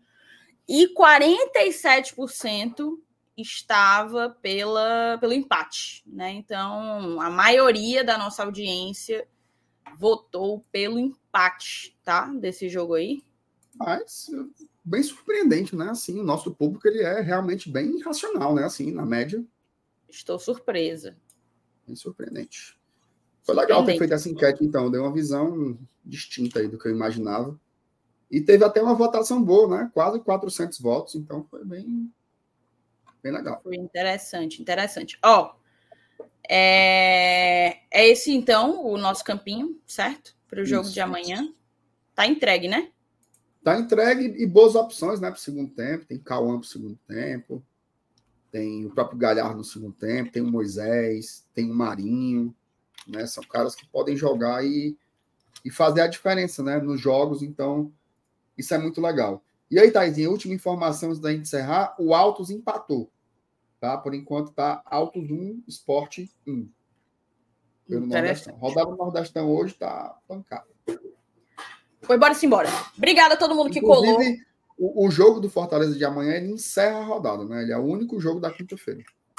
e quarenta e sete por cento estava pela, pelo empate, né? Então, a maioria da nossa audiência votou pelo empate, tá? Desse jogo aí. Mas bem surpreendente, né? Assim, o nosso público ele é realmente bem racional, né? Assim, na média. Estou surpresa. Bem surpreendente. Foi legal ter feito essa enquete, então. Deu uma visão distinta aí do que eu imaginava. E teve até uma votação boa, né? Quase quatrocentos votos. Então, foi bem, bem legal. Foi interessante, interessante. Ó, é... é esse, então, o nosso campinho, certo? Para o jogo isso, de amanhã. Tá entregue, né? Tá entregue e boas opções, né? Para o segundo tempo. Tem Cauã para o segundo tempo. Tem o próprio Galhardo no segundo tempo. Tem o Moisés. Tem o Marinho. Né? São caras que podem jogar e, e fazer a diferença, né? Nos jogos. Então, isso é muito legal. E aí, Thaisinha, última informação antes da gente encerrar. O Altos empatou. Tá? Por enquanto tá Altos um, Sport um. Pelo Nordestão. Rodada do Nordestão hoje tá pancada. Foi, bora-se embora. Obrigada a todo mundo que colou. O, o jogo do Fortaleza de amanhã, ele encerra a rodada, né? Ele é o único jogo da quinta-feira.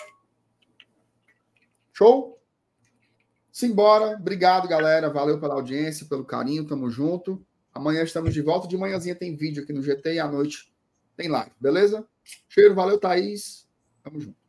Show? Simbora. Obrigado, galera. Valeu pela audiência, pelo carinho. Tamo junto. Amanhã estamos de volta. De manhãzinha tem vídeo aqui no G T e à noite tem live. Beleza? Cheiro. Valeu, Thaís. Tamo junto.